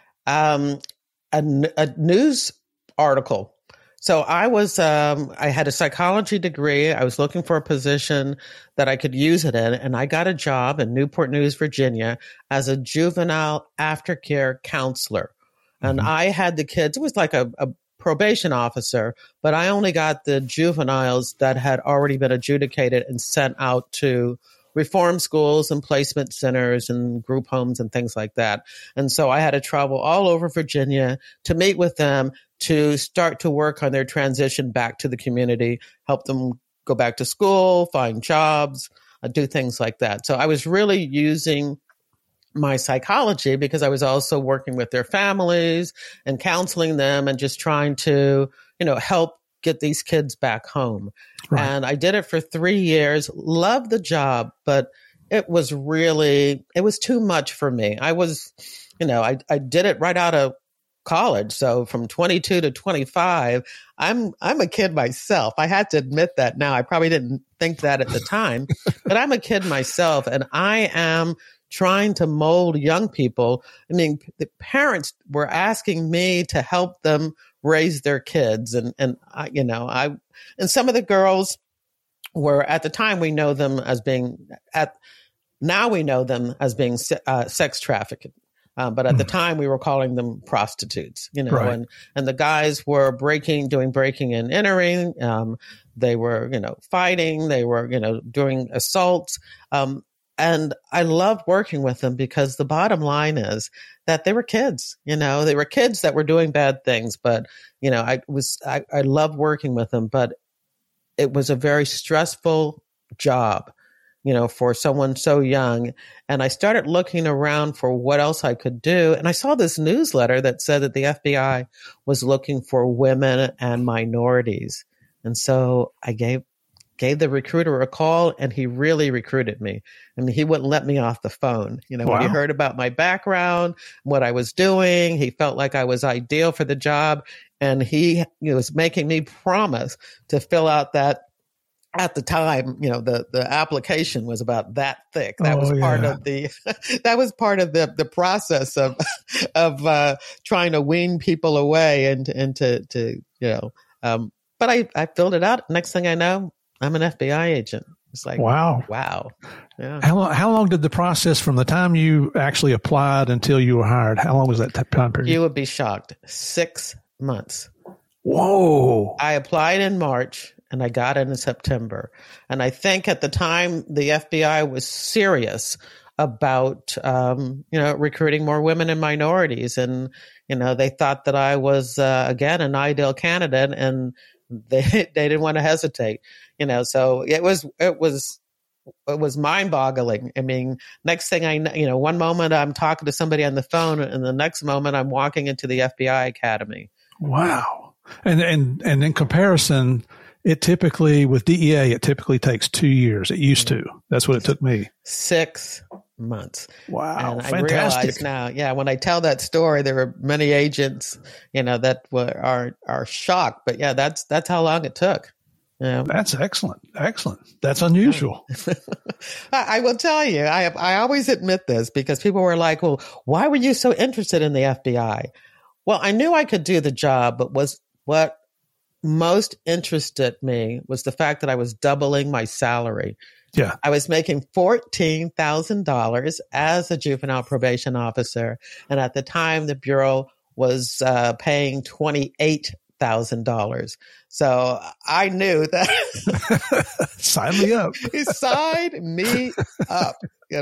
A news article. So I had a psychology degree. I was looking for a position that I could use it in, and I got a job in Newport News, Virginia, as a juvenile aftercare counselor. And I had the kids. It was like a probation officer, but I only got the juveniles that had already been adjudicated and sent out to reform schools and placement centers and group homes and things like that. And so I had to travel all over Virginia to meet with them, to start to work on their transition back to the community, help them go back to school, find jobs, do things like that. So I was really using my psychology because I was also working with their families and counseling them and just trying to, help get these kids back home. Right. And I did it for 3 years, loved the job, but it was too much for me. I was, I did it right out of college. So from 22 to 25, I'm a kid myself. I had to admit that now. I probably didn't think that at the time, but I'm a kid myself, and I am trying to mold young people. I mean, the parents were asking me to help them raise their kids. And some of the girls were, at the time, we know them as being sex trafficked. But at the time we were calling them prostitutes, right. and the guys were doing breaking and entering. They were, fighting, they were, doing assaults. And I loved working with them because the bottom line is that they were kids, they were kids that were doing bad things. But, I loved working with them, but it was a very stressful job, for someone so young. And I started looking around for what else I could do. And I saw this newsletter that said that the FBI was looking for women and minorities. And so I gave the recruiter a call, and he really recruited me. I mean, he wouldn't let me off the phone. Wow. When he heard about my background, what I was doing, he felt like I was ideal for the job. And he was making me promise to fill out that. At the time, the application was about that thick. That was part of the process of trying to wean people away and but I filled it out. Next thing I know, I'm an FBI agent. It's like, wow. Yeah. How long did the process from the time you actually applied until you were hired? How long was that time period? You would be shocked. 6 months. Whoa. I applied in March. And I got in September. And I think at the time, the FBI was serious about, recruiting more women and minorities. And, they thought that I was, again, an ideal candidate, and they didn't want to hesitate, so it was mind boggling. I mean, next thing I know, one moment I'm talking to somebody on the phone, and the next moment I'm walking into the FBI Academy. Wow. And in comparison, with DEA, it typically takes 2 years. It used to. That's what it took me. 6 months. Wow, and fantastic. I realize now, when I tell that story, there were many agents, that are shocked. But yeah, that's how long it took. That's excellent. That's unusual. I will tell you, I always admit this because people were like, well, why were you so interested in the FBI? Well, I knew I could do the job, but what most interested me was the fact that I was doubling my salary. Yeah. I was making $14,000 as a juvenile probation officer. And at the time, the Bureau was paying $28,000. So I knew that. Sign me up. He signed me up,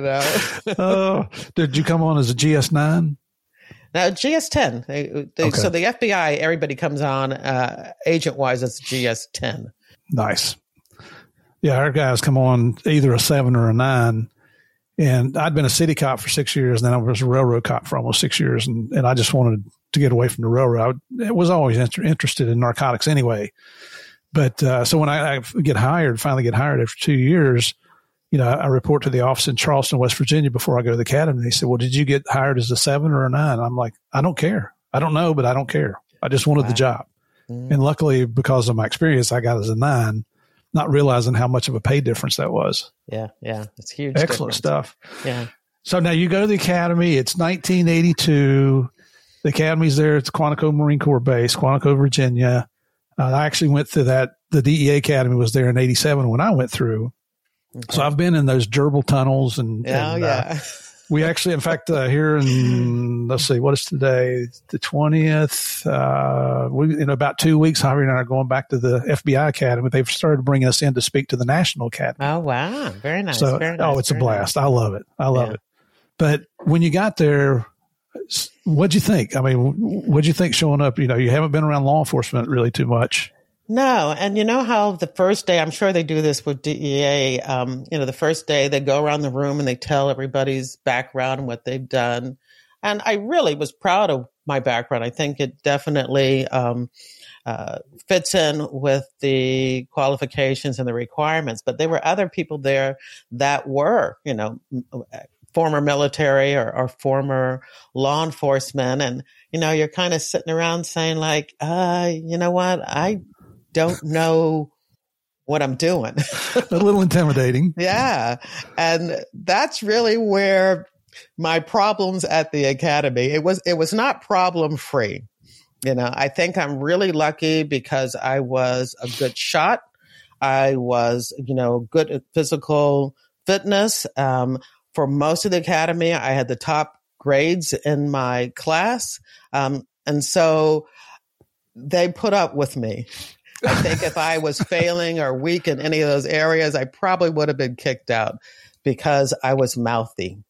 Did you come on as a GS9? Now, GS10. Okay. So the FBI, everybody comes on agent-wise as GS10. Nice. Yeah, our guys come on either a 7 or a 9. And I'd been a city cop for 6 years, and then I was a railroad cop for almost 6 years. And I just wanted to get away from the railroad. I was always interested in narcotics anyway. But so when I finally get hired after 2 years, I report to the office in Charleston, West Virginia before I go to the academy. They said, well, did you get hired as a 7 or a 9? I'm like, I don't care. I don't know, but I don't care. I just wanted the job. And luckily, because of my experience, I got as a 9, not realizing how much of a pay difference that was. Yeah. It's huge. Excellent stuff. Yeah. So now you go to the academy. It's 1982. The academy's there. It's Quantico Marine Corps Base, Quantico, Virginia. I actually went through that. The DEA Academy was there in 87 when I went through. Okay. So I've been in those gerbil tunnels and we actually, in fact, here in, let's see, what is today? The 20th. We, in about 2 weeks, Javier and I are going back to the FBI Academy. They've started bringing us in to speak to the National Academy. Oh, wow. Very nice. So, very nice. It's a blast. Nice. I love it. But when you got there, what'd you think? I mean, what'd you think showing up? You haven't been around law enforcement really too much. No. And you know how the first day, I'm sure they do this with DEA, the first day they go around the room and they tell everybody's background and what they've done. And I really was proud of my background. I think it definitely fits in with the qualifications and the requirements. But there were other people there that were, former military or former law enforcement. And, you're kind of sitting around saying like, you know what? I don't know what I'm doing. A little intimidating. Yeah. And that's really where my problems at the academy, it was not problem free. I think I'm really lucky because I was a good shot. I was, good at physical fitness. For most of the academy, I had the top grades in my class. And so they put up with me. I think if I was failing or weak in any of those areas, I probably would have been kicked out because I was mouthy,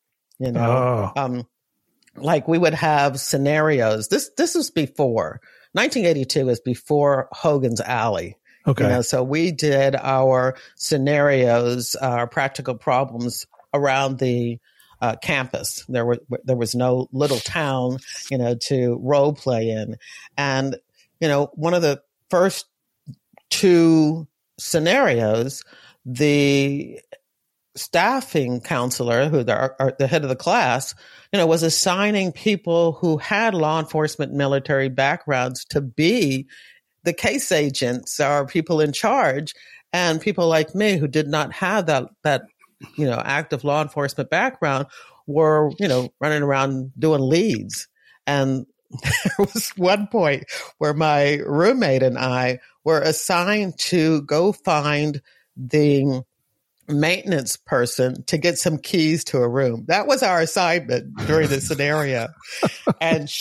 like we would have scenarios. This was before 1982 is before Hogan's Alley. Okay. So we did our scenarios, our practical problems around the campus. There was no little town, to role play in. And, one of the first 2 scenarios, the staffing counselor, who the head of the class, was assigning people who had law enforcement military backgrounds to be the case agents or people in charge, and people like me who did not have that active law enforcement background were, running around doing leads. And there was one point where my roommate and I were assigned to go find the maintenance person to get some keys to a room. That was our assignment during the scenario. And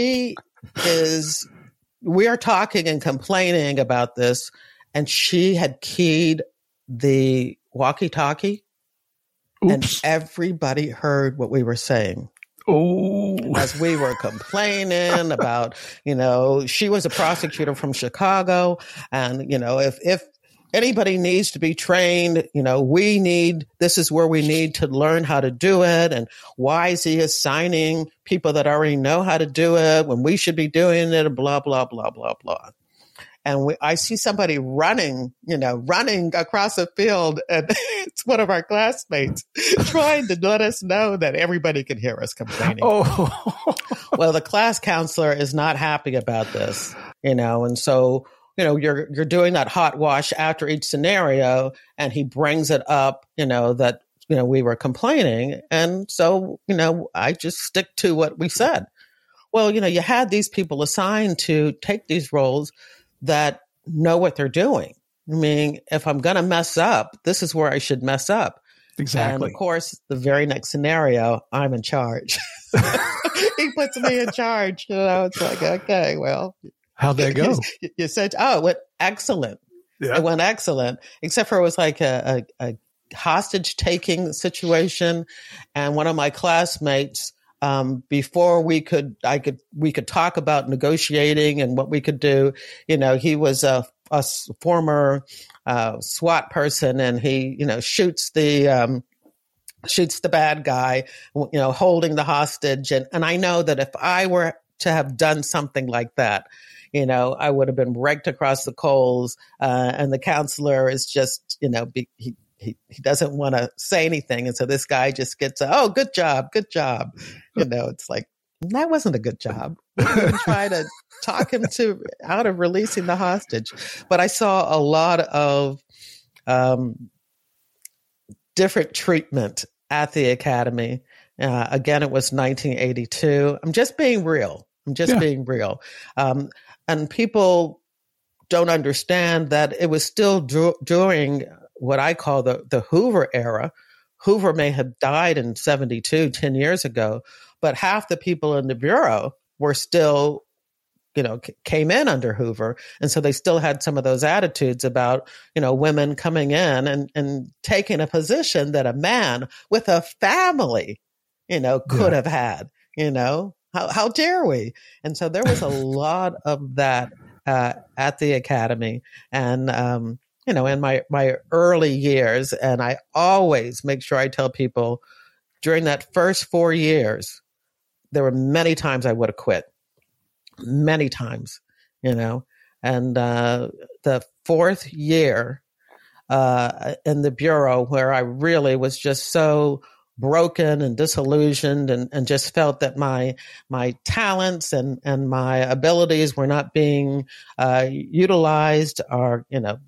we are talking and complaining about this, and she had keyed the walkie-talkie. Oops. And everybody heard what we were saying. Oh, as we were complaining about, she was a prosecutor from Chicago. And, if anybody needs to be trained, this is where we need to learn how to do it. And why is he assigning people that already know how to do it when we should be doing it? And blah, blah, blah, blah, blah. And I see somebody running across the field, and it's one of our classmates trying to let us know that everybody could hear us complaining. Oh, Well, the class counselor is not happy about this, and so, you're doing that hot wash after each scenario, and he brings it up, that, we were complaining. And so, I just stick to what we said. Well, you had these people assigned to take these roles that know what they're doing. I mean, if I'm going to mess up, this is where I should mess up. exactly. And of course, the very next scenario, I'm in charge. He puts me in charge. It's like, okay, well. How'd that go? You said, it went excellent. Yeah. It went excellent, except for it was like a hostage taking situation. And one of my classmates, before we could talk about negotiating and what we could do, he was a former SWAT person, and he, shoots the bad guy, holding the hostage. And I know that if I were to have done something like that, I would have been raked across the coals. And the counselor is just, he doesn't want to say anything. And so this guy just gets, good job. It's like, that wasn't a good job. We didn't try to talk him out of releasing the hostage. But I saw a lot of different treatment at the academy. Again, it was 1982. I'm just being real. Being real. And people don't understand that it was still during what I call the Hoover era. Hoover may have died in 72, 10 years ago, but half the people in the Bureau were still, came in under Hoover. And so they still had some of those attitudes about, women coming in and taking a position that a man with a family, could have had, how dare we? And so there was a lot of that at the academy. And, in my early years, and I always make sure I tell people during that first 4 years, there were many times I would have quit. Many times, and the fourth year in the Bureau, where I really was just so broken and disillusioned and just felt that my talents and my abilities were not being utilized or,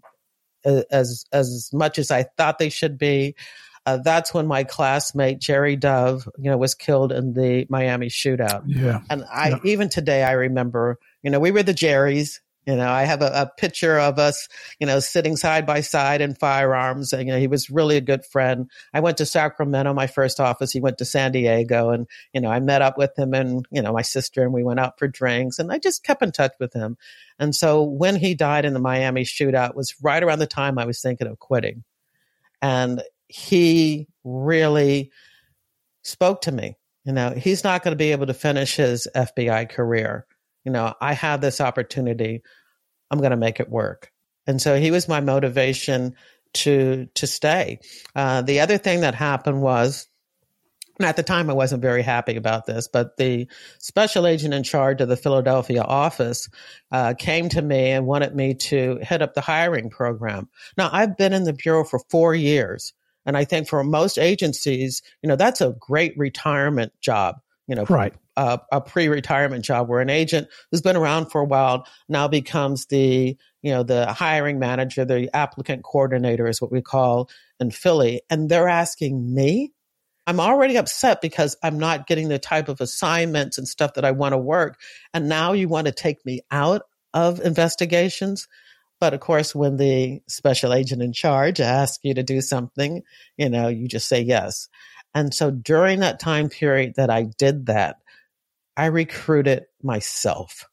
as much as I thought they should be. That's when my classmate, Jerry Dove, was killed in the Miami shootout. Yeah. And even today, I remember, we were the Jerrys. I have a picture of us, sitting side by side in firearms. And, he was really a good friend. I went to Sacramento, my first office. He went to San Diego, and, I met up with him and, my sister, and we went out for drinks, and I just kept in touch with him. And so when he died in the Miami shootout was right around the time I was thinking of quitting. And he really spoke to me. He's not going to be able to finish his FBI career. I have this opportunity. I'm going to make it work. And so he was my motivation to stay. The other thing that happened was, and at the time I wasn't very happy about this, but the special agent in charge of the Philadelphia office came to me and wanted me to head up the hiring program. Now, I've been in the Bureau for 4 years. And I think for most agencies, that's a great retirement job, right. A pre-retirement job where an agent who's been around for a while now becomes the hiring manager, the applicant coordinator is what we call in Philly. And they're asking me, I'm already upset because I'm not getting the type of assignments and stuff that I want to work. And now you want to take me out of investigations. But of course, when the special agent in charge asks you to do something, you just say yes. And so during that time period that I did that, I recruited myself.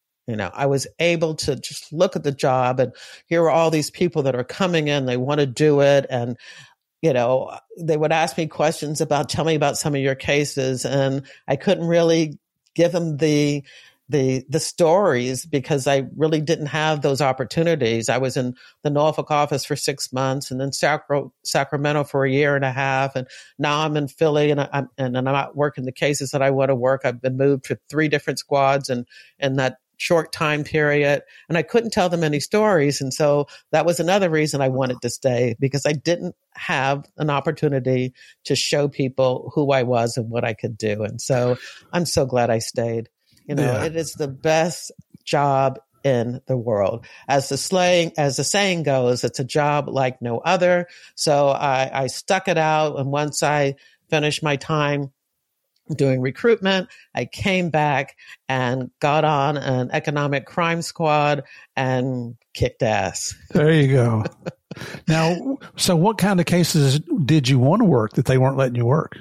I was able to just look at the job, and here are all these people that are coming in, they want to do it. And, they would ask me questions about, tell me about some of your cases. And I couldn't really give them the stories because I really didn't have those opportunities. I was in the Norfolk office for 6 months, and then Sacramento for a year and a half. And now I'm in Philly, and I'm not working the cases that I want to work. I've been moved to 3 different squads. And in that short time period, and I couldn't tell them any stories. And so that was another reason I wanted to stay, because I didn't have an opportunity to show people who I was and what I could do. And so I'm so glad I stayed. It is the best job in the world. As the saying goes, it's a job like no other. So I stuck it out. And once I finished my time doing recruitment, I came back and got on an economic crime squad and kicked ass. There you go. Now, so what kind of cases did you want to work that they weren't letting you work?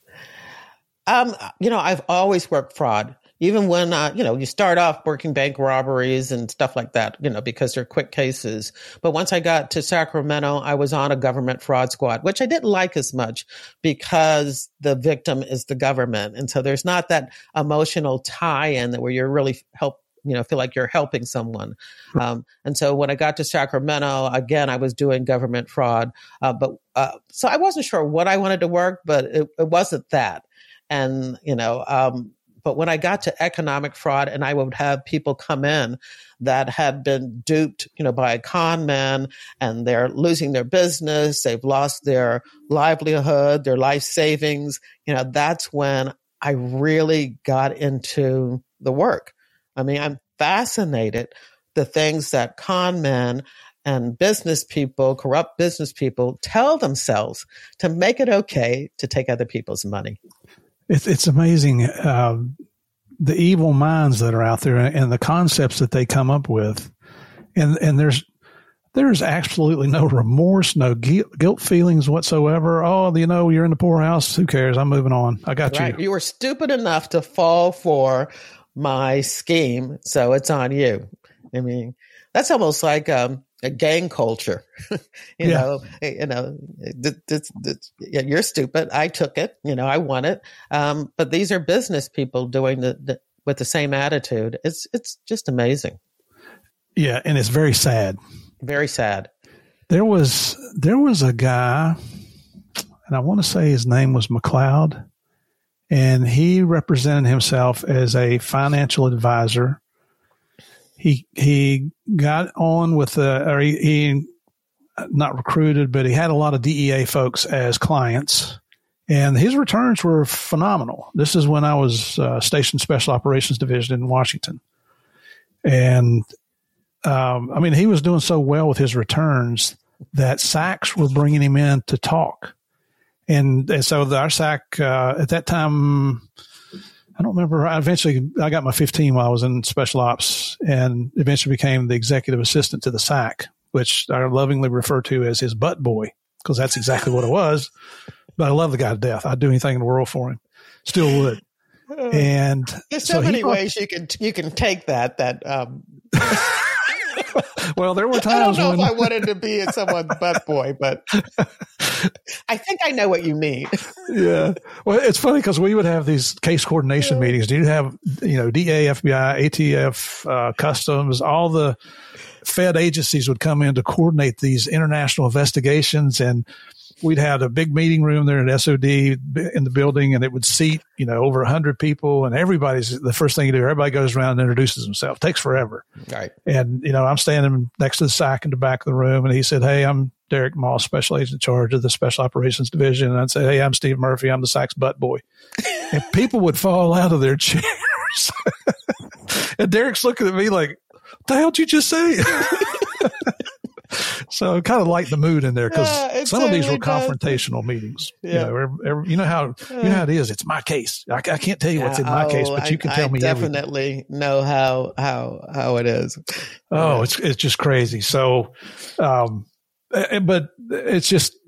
I've always worked fraud. Even when, you start off working bank robberies and stuff like that, because they're quick cases. But once I got to Sacramento, I was on a government fraud squad, which I didn't like as much because the victim is the government. And so there's not that emotional tie-in where you're really feel like you're helping someone. And so when I got to Sacramento, again, I was doing government fraud. So I wasn't sure what I wanted to work, but it wasn't that. And, but when I got to economic fraud, and I would have people come in that had been duped, by a con man, and they're losing their business, they've lost their livelihood, their life savings, that's when I really got into the work. I mean, I'm fascinated the things that con men and business people, corrupt business people, tell themselves to make it okay to take other people's money. It's amazing the evil minds that are out there and the concepts that they come up with, and there's absolutely no remorse, no guilt feelings whatsoever. Oh, you're in the poorhouse. Who cares? I'm moving on. I got you. You were stupid enough to fall for my scheme, so it's on you. I mean, that's almost like a gang culture. You're stupid. I took it. I won it. But these are business people doing with the same attitude. It's just amazing. Yeah, and it's very sad. Very sad. There was a guy, and I want to say his name was McLeod, and he represented himself as a financial advisor. He got on with he not recruited, but he had a lot of DEA folks as clients, and his returns were phenomenal. This is when I was stationed Special Operations Division in Washington. And he was doing so well with his returns that SACs were bringing him in to talk. And so our SAC at that time, I don't remember. I got my 15 while I was in special ops, and eventually became the executive assistant to the SAC, which I lovingly refer to as his butt boy, because that's exactly what it was. But I love the guy to death. I'd do anything in the world for him. Still would. And there's so many ways you can take that. Well, there were times I don't know if I wanted to be someone's butt boy, but I think I know what you mean. Yeah. Well, it's funny because we would have these case coordination meetings. You'd have, DA, FBI, ATF, Customs, all the Fed agencies would come in to coordinate these international investigations, and we'd have a big meeting room there at SOD in the building, and it would seat, over 100 people, and the first thing you do, everybody goes around and introduces himself. It takes forever. Right. And, I'm standing next to the SAC in the back of the room, and he said, "Hey, I'm Derek Moss, Special Agent in charge of the Special Operations Division." And I'd say, "Hey, I'm Steve Murphy. I'm the SAC's butt boy." And people would fall out of their chairs. And Derek's looking at me like, "What the hell did you just say?" So kind of light the mood in there, because some of these were confrontational meetings. Yeah. You know how it is. It's my case. I can't tell you what's in my case, but you can tell me everything. I definitely know how it is. Oh, it's just crazy. So, but it's just,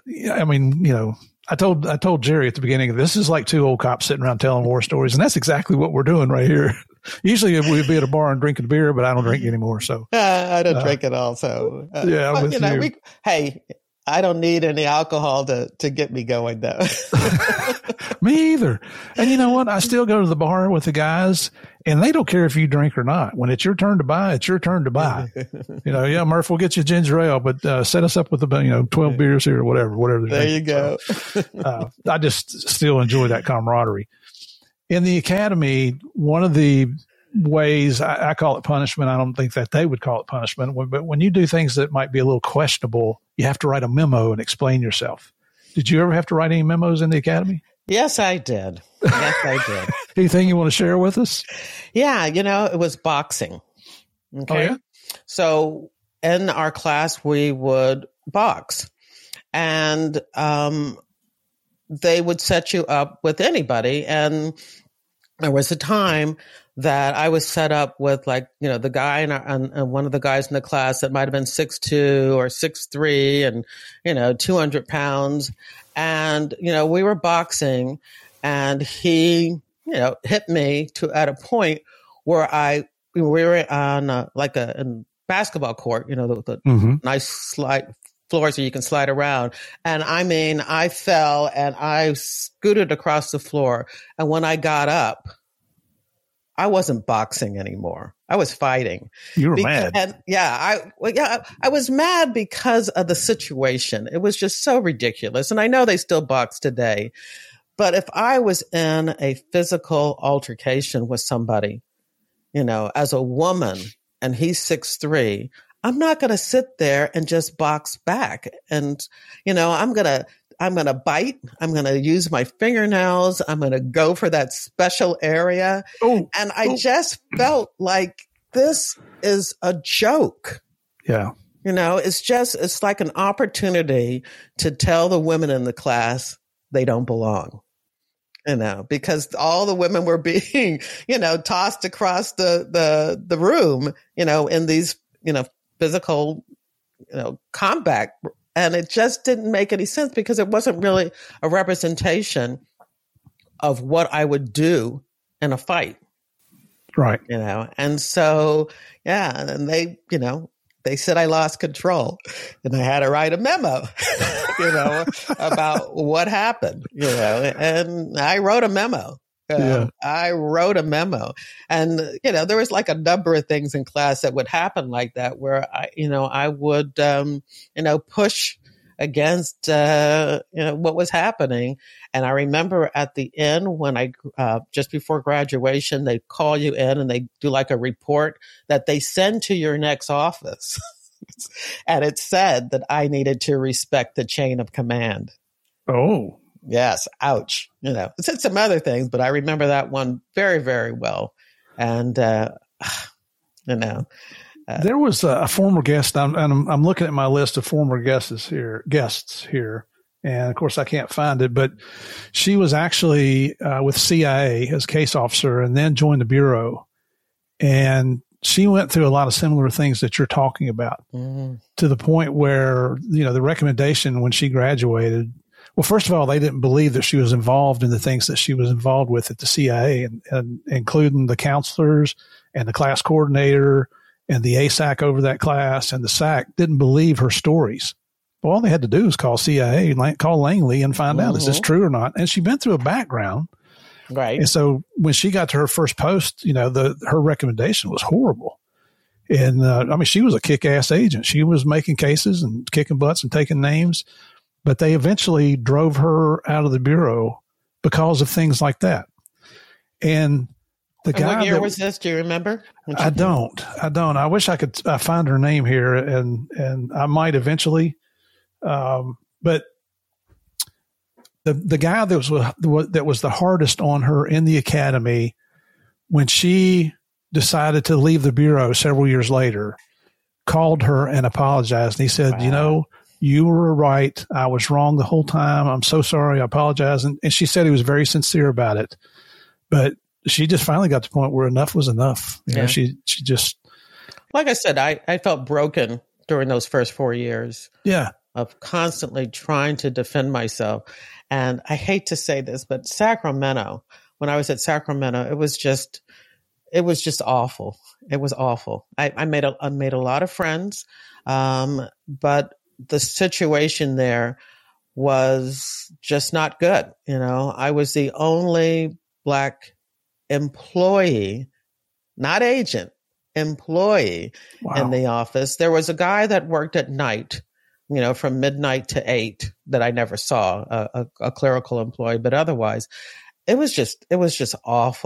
I told Jerry at the beginning, this is like two old cops sitting around telling war stories, and that's exactly what we're doing right here. Usually we'd be at a bar and drinking beer, but I don't drink anymore. So I don't drink at all. So hey, I don't need any alcohol to get me going, though. Me either. And you know what? I still go to the bar with the guys, and they don't care if you drink or not. When it's your turn to buy, it's your turn to buy. Murph, we'll get you ginger ale, but set us up with 12 beers here or whatever. There you go. I just still enjoy that camaraderie. In the academy, one of the ways, I call it punishment. I don't think that they would call it punishment. But when you do things that might be a little questionable, you have to write a memo and explain yourself. Did you ever have to write any memos in the academy? Yes, I did. Yes, I did. Anything you want to share with us? Yeah, it was boxing. Okay. Oh, yeah? So in our class, we would box. And they would set you up with anybody. And there was a time that I was set up with the guy and one of the guys in the class that might have been 6'2" or 6'3" and, 200 pounds. And, we were boxing and he, hit me at a point where we were on a basketball court, the nice slide floors where you can slide around. And I fell and I scooted across the floor. And when I got up, I wasn't boxing anymore. I was fighting. You were mad. And I was mad because of the situation. It was just so ridiculous. And I know they still box today. But if I was in a physical altercation with somebody, as a woman, and he's 6'3", I'm not going to sit there and just box back. And, I'm going to bite. I'm going to use my fingernails. I'm going to go for that special area. And I just felt like this is a joke. Yeah. It's like an opportunity to tell the women in the class they don't belong. Because all the women were being, tossed across the room, in these, physical, combat. And it just didn't make any sense because it wasn't really a representation of what I would do in a fight. Right. And so, and they said I lost control and I had to write a memo, about what happened, and I wrote a memo. I wrote a memo and, there was a number of things in class that would happen like that where I would, push against, what was happening. And I remember at the end when just before graduation, they call you in and they do a report that they send to your next office. And it said that I needed to respect the chain of command. Oh. Yes. Ouch. It said some other things, but I remember that one very, very well. And, there was a former guest. I'm looking at my list of former guests here. And of course I can't find it, but she was actually with CIA as case officer and then joined the Bureau. And she went through a lot of similar things that you're talking about to the point where, the recommendation when she graduated, well, first of all, they didn't believe that she was involved in the things that she was involved with at the CIA, and including the counselors and the class coordinator and the ASAC over that class and the SAC didn't believe her stories. Well, all they had to do was call CIA, call Langley and find out, is this true or not? And she'd been through a background. Right. And so when she got to her first post, her recommendation was horrible. And she was a kick-ass agent. She was making cases and kicking butts and taking names. But they eventually drove her out of the Bureau because of things like that. And the guy. What year was this? Do you remember? I don't. I wish I could find her name here, and I might eventually. But the guy that was the hardest on her in the academy, when she decided to leave the Bureau several years later, called her and apologized. And he said, wow. You were right. I was wrong the whole time. I'm so sorry. I apologize. And she said he was very sincere about it. But she just finally got to the point where enough was enough. You know, she just. Like I said, I felt broken during those first 4 years. Yeah. Of constantly trying to defend myself. And I hate to say this, but Sacramento, when I was at Sacramento, it was just awful. It was awful. I made a lot of friends. But the situation there was just not good. You know, I was the only Black employee, not agent, employee in the office. There was a guy that worked at night, you know, from midnight to 8 that I never saw, a clerical employee, but otherwise it was just awful.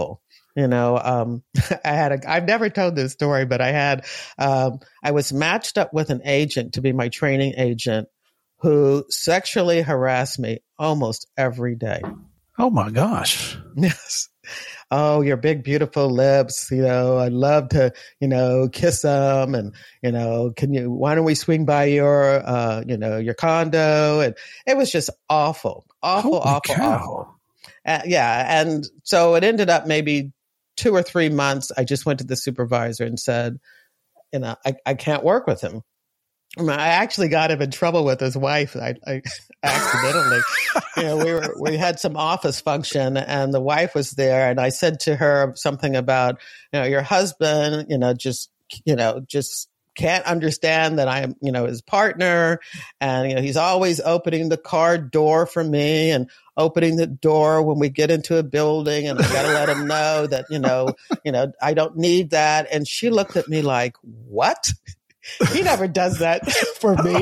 I've never told this story, but I was matched up with an agent to be my training agent who sexually harassed me almost every day. Oh my gosh. Yes. Oh, your big, beautiful lips. I'd love to, kiss them. And, why don't we swing by your condo? And it was just awful. Awful. Yeah. And so it ended up maybe 2 or 3 months. I just went to the supervisor and said, I can't work with him. I actually got him in trouble with his wife. I accidentally, we had some office function and the wife was there. And I said to her something about, your husband, just can't understand that I am, his partner. And, he's always opening the car door for me and opening the door when we get into a building. And I got to let him know that, I don't need that. And she looked at me like, what? He never does that for me.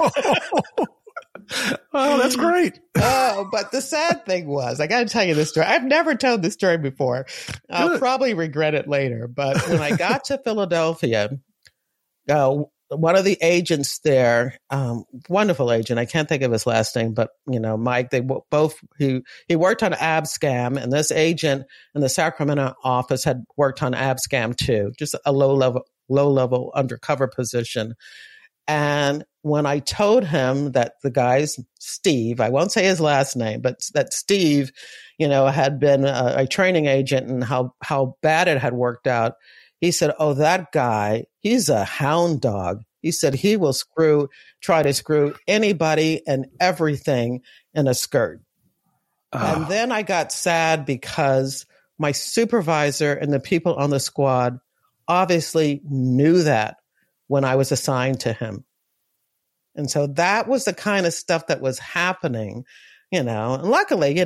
Oh, that's great. But the sad thing was, I got to tell you this story. I've never told this story before. I'll probably regret it later. But when I got to Philadelphia, one of the agents there, wonderful agent, I can't think of his last name, but Mike, he worked on Abscam, and this agent in the Sacramento office had worked on Abscam too, just a low level undercover position. And when I told him that the guy's Steve, I won't say his last name, but that Steve, had been a training agent and how bad it had worked out, he said, "Oh, that guy, he's a hound dog." He said he will try to screw anybody and everything in a skirt. And then I got sad because my supervisor and the people on the squad obviously knew that when I was assigned to him. And so that was the kind of stuff that was happening, and luckily,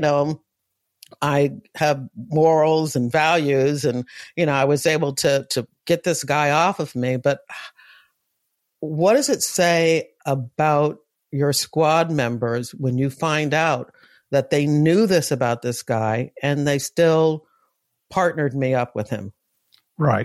I have morals and values and, I was able to get this guy off of me. But what does it say about your squad members when you find out that they knew this about this guy and they still partnered me up with him? Right.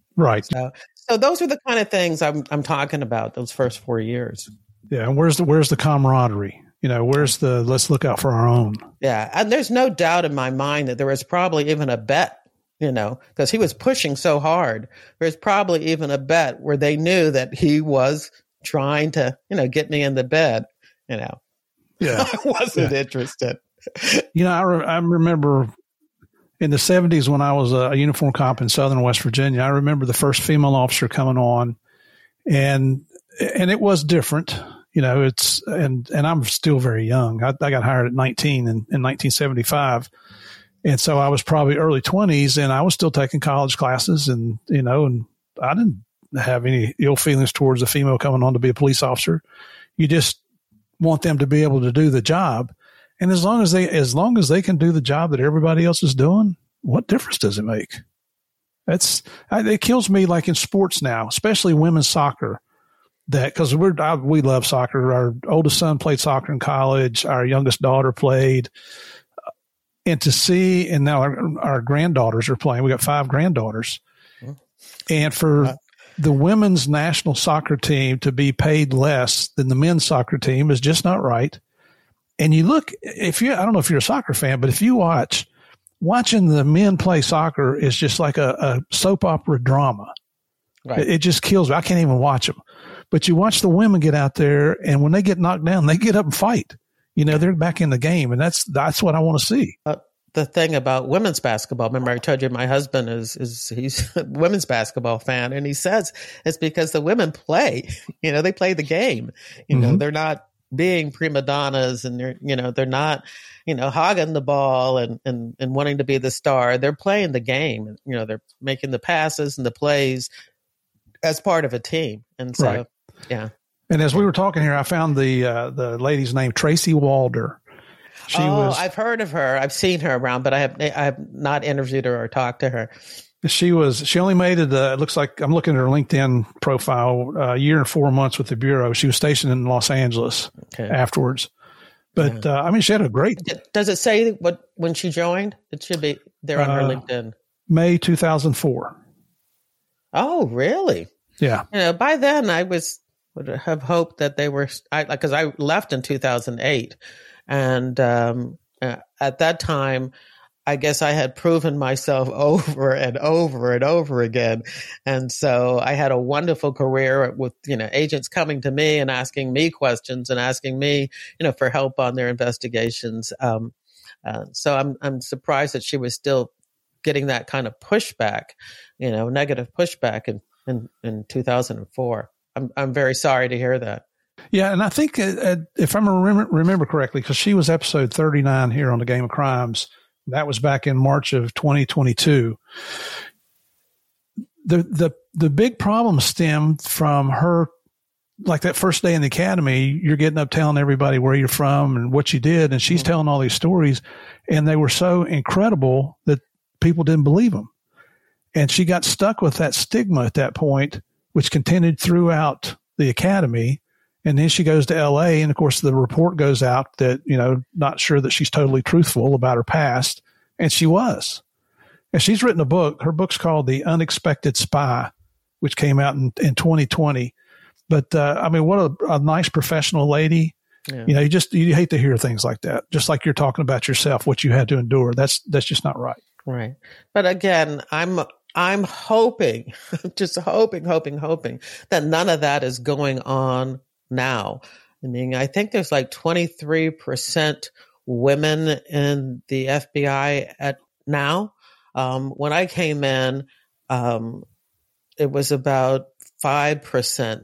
So those are the kind of things I'm talking about those first 4 years. Yeah. And where's the camaraderie? Where's the let's look out for our own? Yeah. And there's no doubt in my mind that there was probably even a bet, because he was pushing so hard. There's probably even a bet where they knew that he was trying to, get me in the bed, Yeah. I wasn't interested. I remember in the 70s when I was a uniform cop in Southern West Virginia, I remember the first female officer coming on and it was different. And I'm still very young. I got hired at 19 in 1975. And so I was probably early 20s and I was still taking college classes and I didn't have any ill feelings towards a female coming on to be a police officer. You just want them to be able to do the job. And as long as they can do the job that everybody else is doing, what difference does it make? It kills me like in sports now, especially women's soccer. Because we love soccer. Our oldest son played soccer in college. Our youngest daughter played. And to see, and now our granddaughters are playing. We got 5 granddaughters. And for the women's national soccer team to be paid less than the men's soccer team is just not right. And you look, I don't know if you're a soccer fan, but if you watching the men play soccer is just like a soap opera drama. Right. It just kills me. I can't even watch them. But you watch the women get out there, and when they get knocked down, they get up and fight. They're back in the game, and that's what I want to see. The thing about women's basketball, remember I told you my husband he's a women's basketball fan, and he says it's because the women play. They play the game. They're not being prima donnas, and they're not hogging the ball and wanting to be the star. They're playing the game. They're making the passes and the plays as part of a team, and so. Right. Yeah. And as we were talking here, I found the lady's name, Tracy Walder. I've heard of her. I've seen her around, but I have not interviewed her or talked to her. She only made it. It looks like I'm looking at her LinkedIn profile. A year and 4 months with the Bureau. She was stationed in Los Angeles afterwards. But she had a great. Does it say when she joined? It should be there on her LinkedIn. May 2004. Oh, really? Yeah. By then I would have hoped that they were, because I left in 2008. And at that time, I guess I had proven myself over and over and over again. And so I had a wonderful career with, agents coming to me and asking me questions and asking me, for help on their investigations. So I'm surprised that she was still getting that kind of pushback, negative pushback in 2004. I'm very sorry to hear that. Yeah, and I think if I remember correctly, because she was episode 39 here on the Game of Crimes, that was back in March of 2022. The big problem stemmed from her, like that first day in the academy, you're getting up telling everybody where you're from and what you did, and she's telling all these stories, and they were so incredible that people didn't believe them. And she got stuck with that stigma at that point, which continued throughout the academy. And then she goes to LA, and of course the report goes out that, not sure that she's totally truthful about her past. And she was. And she's written a book. Her book's called The Unexpected Spy, which came out in 2020. But, what a nice professional lady. Yeah. You hate to hear things like that. Just like you're talking about yourself, what you had to endure. That's just not right. Right. But again, I'm hoping, just hoping that none of that is going on now. I mean, I think there's like 23% women in the FBI at now. When I came in, it was about 5%.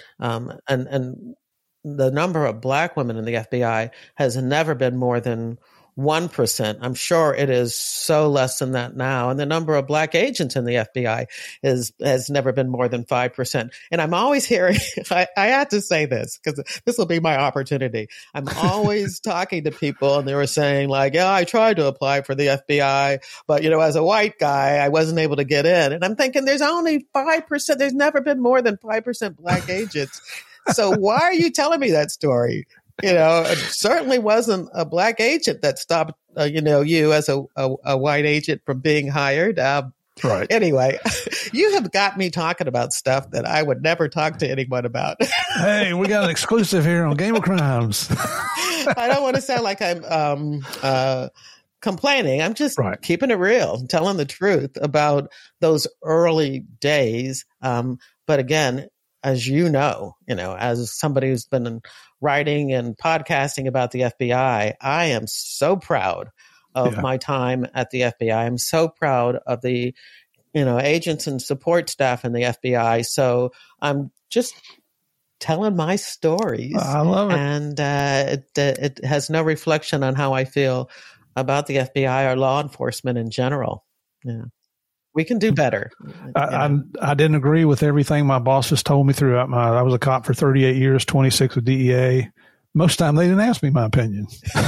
And the number of Black women in the FBI has never been more than 1%. I'm sure it is so less than that now. And the number of Black agents in the FBI has never been more than 5%. And I'm always hearing, I had to say this because this will be my opportunity. I'm always talking to people and they were saying like, yeah, I tried to apply for the FBI, but as a white guy, I wasn't able to get in. And I'm thinking there's only 5%. There's never been more than 5% Black agents. So why are you telling me that story? It certainly wasn't a Black agent that stopped, you as a white agent from being hired. Right. Anyway, you have got me talking about stuff that I would never talk to anyone about. Hey, we got an exclusive here on Game of Crimes. I don't want to sound like I'm complaining. I'm just keeping it real, telling the truth about those early days. But again, as as somebody who's been writing and podcasting about the FBI, I am so proud of my time at the FBI. I'm so proud of the, agents and support staff in the FBI. So I'm just telling my stories. I love it. And it has no reflection on how I feel about the FBI or law enforcement in general. Yeah. We can do better. I didn't agree with everything my bosses told me throughout I was a cop for 38 years, 26 with DEA. Most of the time they didn't ask me my opinion.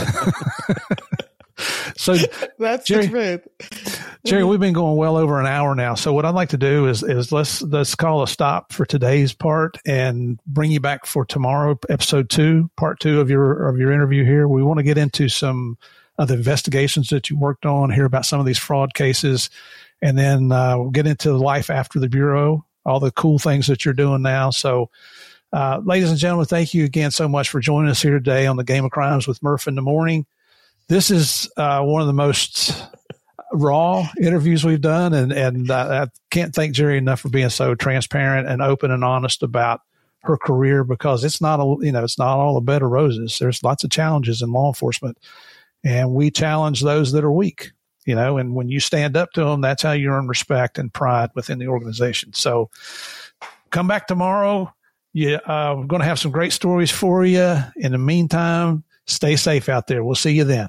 So that's Jerry, the truth. Jerry, we've been going well over an hour now. So what I'd like to do is let's call a stop for today's part and bring you back for tomorrow, episode 2, part 2 of your interview here. We want to get into some of the investigations that you worked on, hear about some of these fraud cases. And then we'll get into life after the Bureau, all the cool things that you're doing now. So, ladies and gentlemen, thank you again so much for joining us here today on the Game of Crimes with Murph in the Morning. This is one of the most raw interviews we've done, and I can't thank Jerry enough for being so transparent and open and honest about her career, because it's not all a bed of roses. There's lots of challenges in law enforcement, and we challenge those that are weak. And when you stand up to them, that's how you earn respect and pride within the organization. So come back tomorrow. We're going to have some great stories for you. In the meantime, stay safe out there. We'll see you then.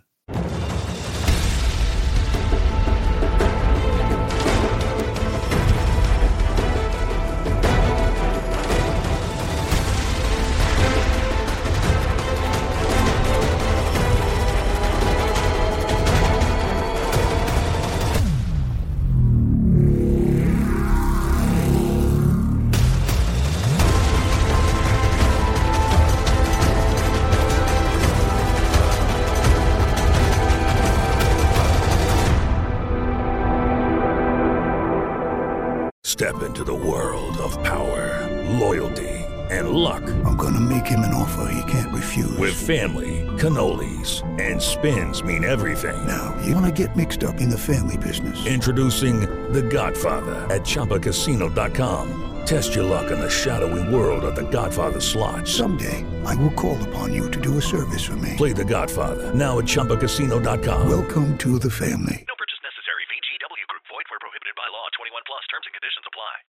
Step into the world of power, loyalty, and luck. I'm gonna make him an offer he can't refuse. With family, cannolis, and spins mean everything. Now, you wanna get mixed up in the family business. Introducing The Godfather at ChumbaCasino.com. Test your luck in the shadowy world of The Godfather slot. Someday, I will call upon you to do a service for me. Play The Godfather now at ChumbaCasino.com. Welcome to the family. No